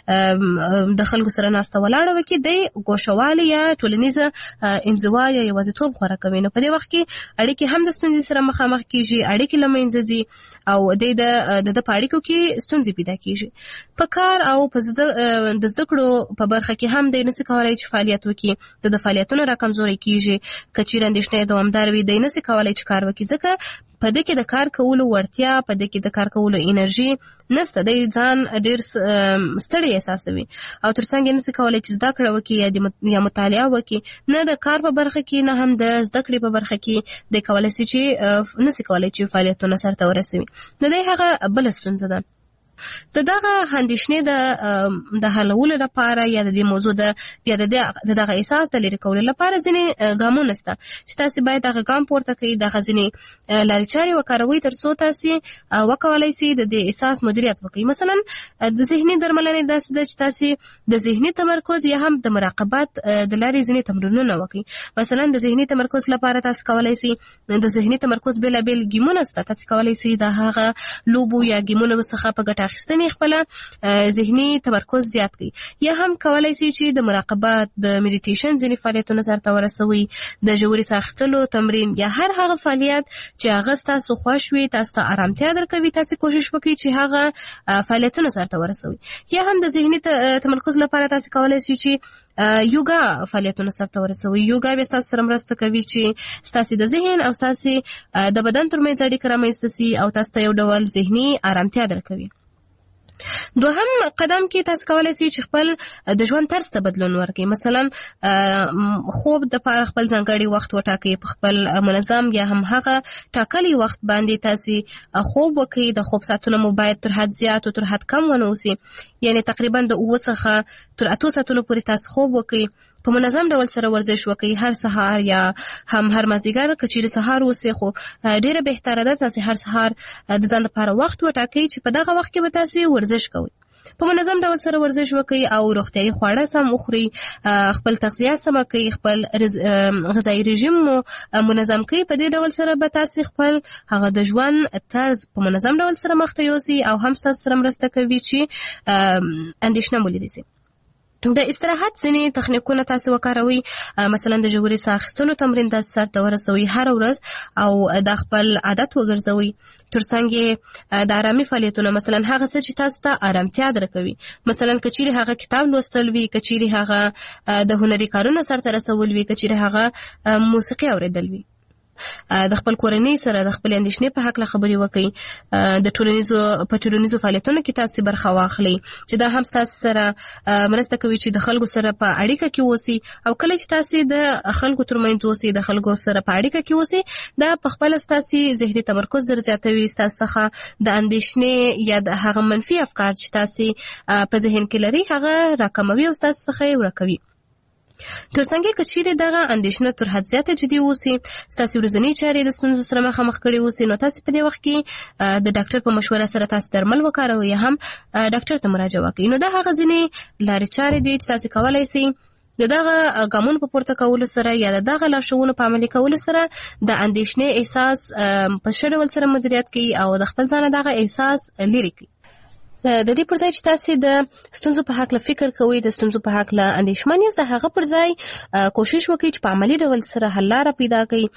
د خلکو سره ناسته ولاړه وکړي، د ګوښهوالي یا ټولنیزه انزوا یا یوازیتوب غوره کوي. نو په دې وخت کې اړیکې هم د ستونزې سره مخامخ کېږي، اړیکې له منځه ځي او د د په اړیکو کې ستونزې پیدا کېږي. په کار او په د زده کړو په برخه کې هم دی نسي کولای چې فعالیت وکړي، د فعالیتونو را کمزوري کېږي. که چیرې اندېښنه دوامداره وي، دی نسي کولای چې کار وکړي، ځکه په دې کې د کار کولو وړتیا، په دې کې د کار کولو انرژي نشته، دی ځان ډېر ستړی احساسوي او ترڅنګ یې نسي کولای چې زده کړه وکړي یا مطالعه وکړي. نه د کار په برخه کې، نه هم د زده کړې په برخه کې دی کولای شي چې نسي کولای چې فعالیتونه سرته ورسوي. نو دی هغه بله ستونزه ده. د دغه اندېښنې د حلولو لپاره یا د دې موضوع د یا د دغه احساس د لرې کولو لپاره ځینې ګامونه شته چې تاسې باید دغه ګام پورته کړئ، دغه ځینې لارې چارې وکاروئ تر څو تاسې وکولای شئ د دې احساس مدیریت وکړئ. مثلا د ذهني درملنې داسې ده چې تاسې د ذهني تمرکز یا هم د مراقبت د لارې ځینې تمرینونه وکړئ. مثلا د ذهني تمرکز لپاره تاسې کولای شئ د ذهني تمرکز بېلابېل ګیمونه شته، تاسې کولای شئ د هغه لوبو یا ګیمونو څخه په ګټه اخیستنې خپل ذهني تمرکز زیات کړي. یا هم کولای شي چې د مراقبت، د میډیټیشن ځینې فعالیتونه سرته ورسوي، د ژورې ساه اخیستلو تمرین یا هر هغه فعالیت چې هغه ستاسو خوښ وي، تاسو ته ارامتیا درکوي، تاسې کوشش وکړئ چې هغه فعالیتونه سرته ورسوي. یا هم د ذهني تمرکز لپاره تاسې کولای شئ چې یوګا فعالیتونه سرته ورسوي. یوګا به تاسو سره مرسته کوي چې ستاسو د ذهن او ستاسو د بدن ترمنځ اړیکه رامنځته شي او تاسو ته یو ډول ذهني ارامتیا درکوي. دوهم قدم کې تاسو کولای شئ چې خپل د ژوند طرز ته بدلون ورکړئ. مثلا خوب د پاره خپل ځانګړي وخت وټاکئ، په خپل منظم یا هم هغه ټاکلي وخت باندې تاسو خوب وکړئ. د خوب ساعتونه مو باید تر حد زیات او تر حد کم ونه اوسي، یعنی تقریبا د اوه څخه تر اته ساعتونو پورې تاسو خوب وکړئ. په منظم ډول سره ورزش وکړئ، هر سهار یا هم هر مازدیګر که چیرې سهار وسې، خو ډیره بهتره ده تاسې هر سهار د ځان لپاره وخت وټاکئ چې په دغه وخت کې به تاسې ورزش کوئ. په منظم ډول سره ورزش وکړئ او روغتیايي خواړه سم وخورئ، خپل تغذیه سمه کړئ، خپل غذایي رژیم مو منظم کړئ. په دې ډول سره به تاسې خپل هغه د ژوند طرز په منظم ډول سره مخته یوسئ او هم ستاسو سره مرسته کوي چې اندېښنه مو لرې شي. د استراحت ځینې تخنیکونه تاسو وکاروئ، مثلا د ژورې ساه اخیستلو تمرین تاسو سرته ورسوئ هر ورځ او د خپل عادت وګرځوئ. ترڅنګ د آرامي فعالیتونه، مثلا هغه څه چې تاسو ته آرامتیا درکوي، مثلا کچېرې هغه کتاب لوستل وي، کچېرې هغه د هنري کارونو سرته رسول وي، کچېرې هغه موسیقي اوریدل وي. د خپل کورنۍ سره د خپل اندېښنې په هکله خبرې وکړئ. د ټولنیزو په ټولنیزو فعالیتونو کې تاسو برخه واخلئ چې دا هم تاسو سره مرسته کوي چې د خلکو سره په اړیکه کې اوسئ، او کله چې تاسو د خلکو ترمنځ اوسئ، د خلکو سره په اړیکه کې اوسئ، دا په خپل تاسو ذهني تمرکز درزیاتوي، تاسو څخه د اندېښنې یا د هغه منفي افکار چې تاسو په ذهن کې لري هغه راکموي او تاسو څخه یې ورکوي. ترڅنګ کچېرې دغه اندېښنه تر حد زیاته جدي اوسي، ستاسو ورځنی چارې د ستونزو سره مخامخ کړي اوسي، نو تاسو په دې وخت کې د ډاکټر په مشوره سره تاسو درمل وکاروئ یا هم ډاکټر ته مراجعه وکړئ. نو دا هغه ځینې لارې چارې دي چې تاسو کولای شئ د دغه ګامونو په پورته کولو سره یا د دغه لارښوونو په عملي کولو سره د اندېښنې احساس په ښه ډول سره مدیریت کړئ او د خپل ځان دغه احساس لرې کړئ. د دې پر ځای چې تاسو د ستونزو په حق له فکر کوئ، د ستونزو په حق له اندېښمن یاست، د هغه پر ځای کوشش وکړئ چې په عملي ډول سره حل لاره پیدا کړئ،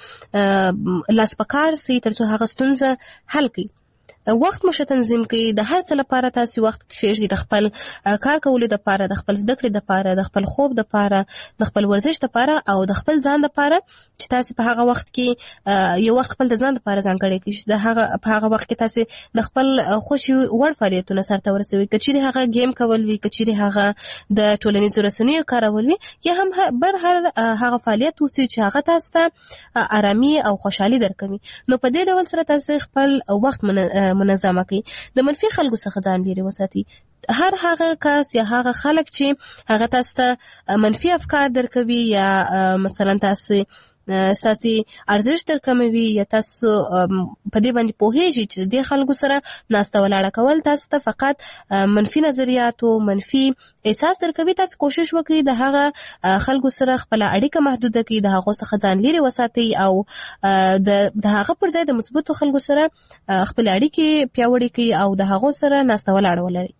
لاس په کار سئ ترڅو هغه ستونزه حل کړئ. وخت مو تنظیم کړئ، د هر څه لپاره تاسو وخت کښېږدئ، د خپل کار کولو لپاره، د خپل زده کړې لپاره، د خپل خوب لپاره، د خپل ورزش لپاره او د خپل ځان لپاره چې تاسو په هغه وخت کې یو وخت خپل د ځان لپاره ځانګړی کړئ. د هغه په هغه وخت کې تاسو د خپل خوښي وړ فعالیتونه سرته ورسوئ، کچېرې هغه گیم کول وي، کچېرې هغه د ټولنیزو رسنیو کارول وي، یا هم بر هر هغه فعالیت اوسي چې هغه تاسو ته آرامي او خوشحالي درکوي. نو په دې ډول سره تاسو خپل وخت منظمه کړئ. د منفي خلکو څخه ځان لرې وساتئ. هر هغه کس یا هغه خلک چې هغه تاسو ته منفي افکار درکوي یا مثلا تاسو ساسي ارزښت درکموي یا تاسو په دې باندې پوهیږئ چې د خلکو سره ناسته ولاړه کول تاسو ته فقط منفي نظریات او منفي احساس درکوي، تاسو کوشش وکړئ د هغه خلکو سره خپل اړیکه محدوده کړئ، د هغه څخه ځان لرې وساتئ او د هغه پر ځای د مثبتو خلکو سره خپل اړیکې پیاوړې کړئ او د هغه سره ناسته ولاړه ولرئ.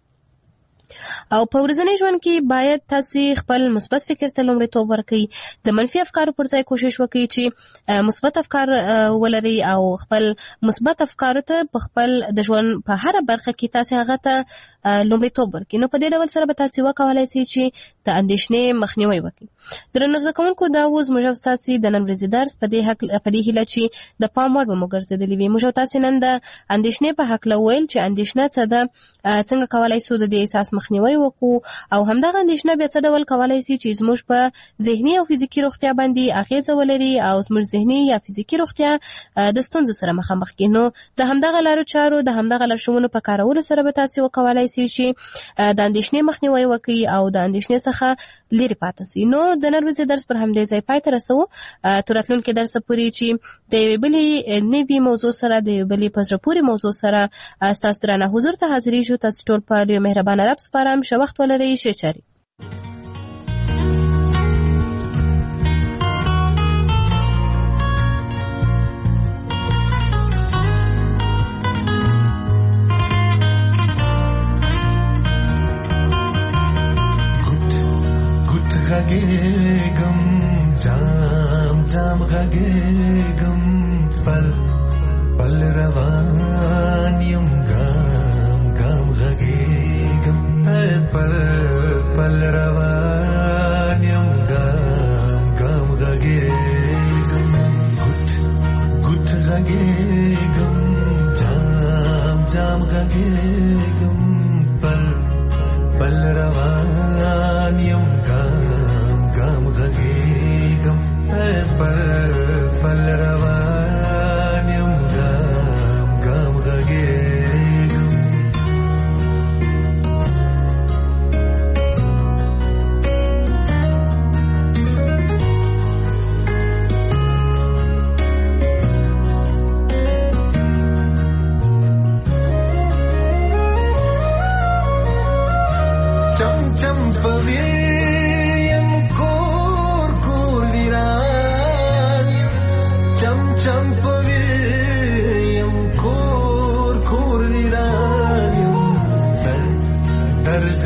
او په ورځني ژوند کې باید تاسو خپل مثبت فکر ته لومړیتوب ورکړئ، د منفي افکارو پر ځای کوشش وکړئ چې مثبت افکار ولرئ او خپل مثبت افکارو ته په خپل د ژوند په هر برخه کې تاسو هغه ته لومړیتوب ورکړئ. نو په دې ډول سره به تاسو وکولای شئ چې د اندېښنې مخنیوي وکړئ. درنو زده کوونکو، دا اوس موږ تاسو د نن ورځې درس په دې حق په دې هیله چې د پام وړ به مو ګرځېدلی وي. موږ تاسو نن د اندېښنې په حق ویل چې اندېښنه څه ده، څنګه کولای شو د دې احساس مخنیوي وکړو او همدغه اندېښنه بیا څه ډول کولای شي چې زموږ په ذهني او فزیکي روغتیا باندې اغیزه ولري او زموږ ذهني یا فزیکي روغتیا د ستونزو سره مخامخ کړي. نو د همدغه لارو چارو د همدغه لارښوونو په کارولو سره به تاسو وکولای شئ چې د اندېښنې مخنیوي وکړي او د اندېښنې څخه لرې پاتې شئ. نو د نن ورځې درس پر همدې ځای پای ته رسوو، تر راتلونکي درس پورې چې د یوې بلې نوې موضوع سره د یوې بلې په زړه پورې موضوع سره ستاسو درانه حضور ته حاضرېږو. تاسو ټول په لوی مهربانه رب سپارم. ښه وخت ولرئ. ښې چارې. غږېږم جام جام غږېږم پل پل روان یم ګام ګام غږېږم پل پل روان یم ګام ګام غږېږم ګوټ ګوټ غږېږم جام جام غږېږم پل پل روان یم ګام غږېږم پل پل روان یم ګام ګام غږېږم.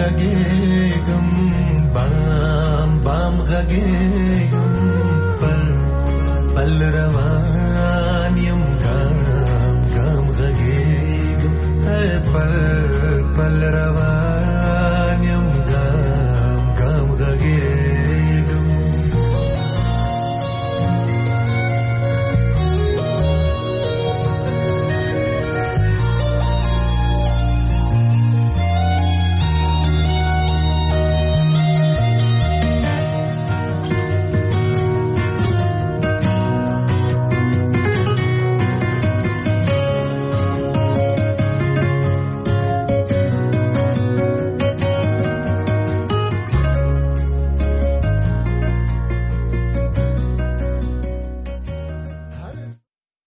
غږېږم بام بام غږېږم پل پل روان یم ګام ګام غږېږم پل پل روان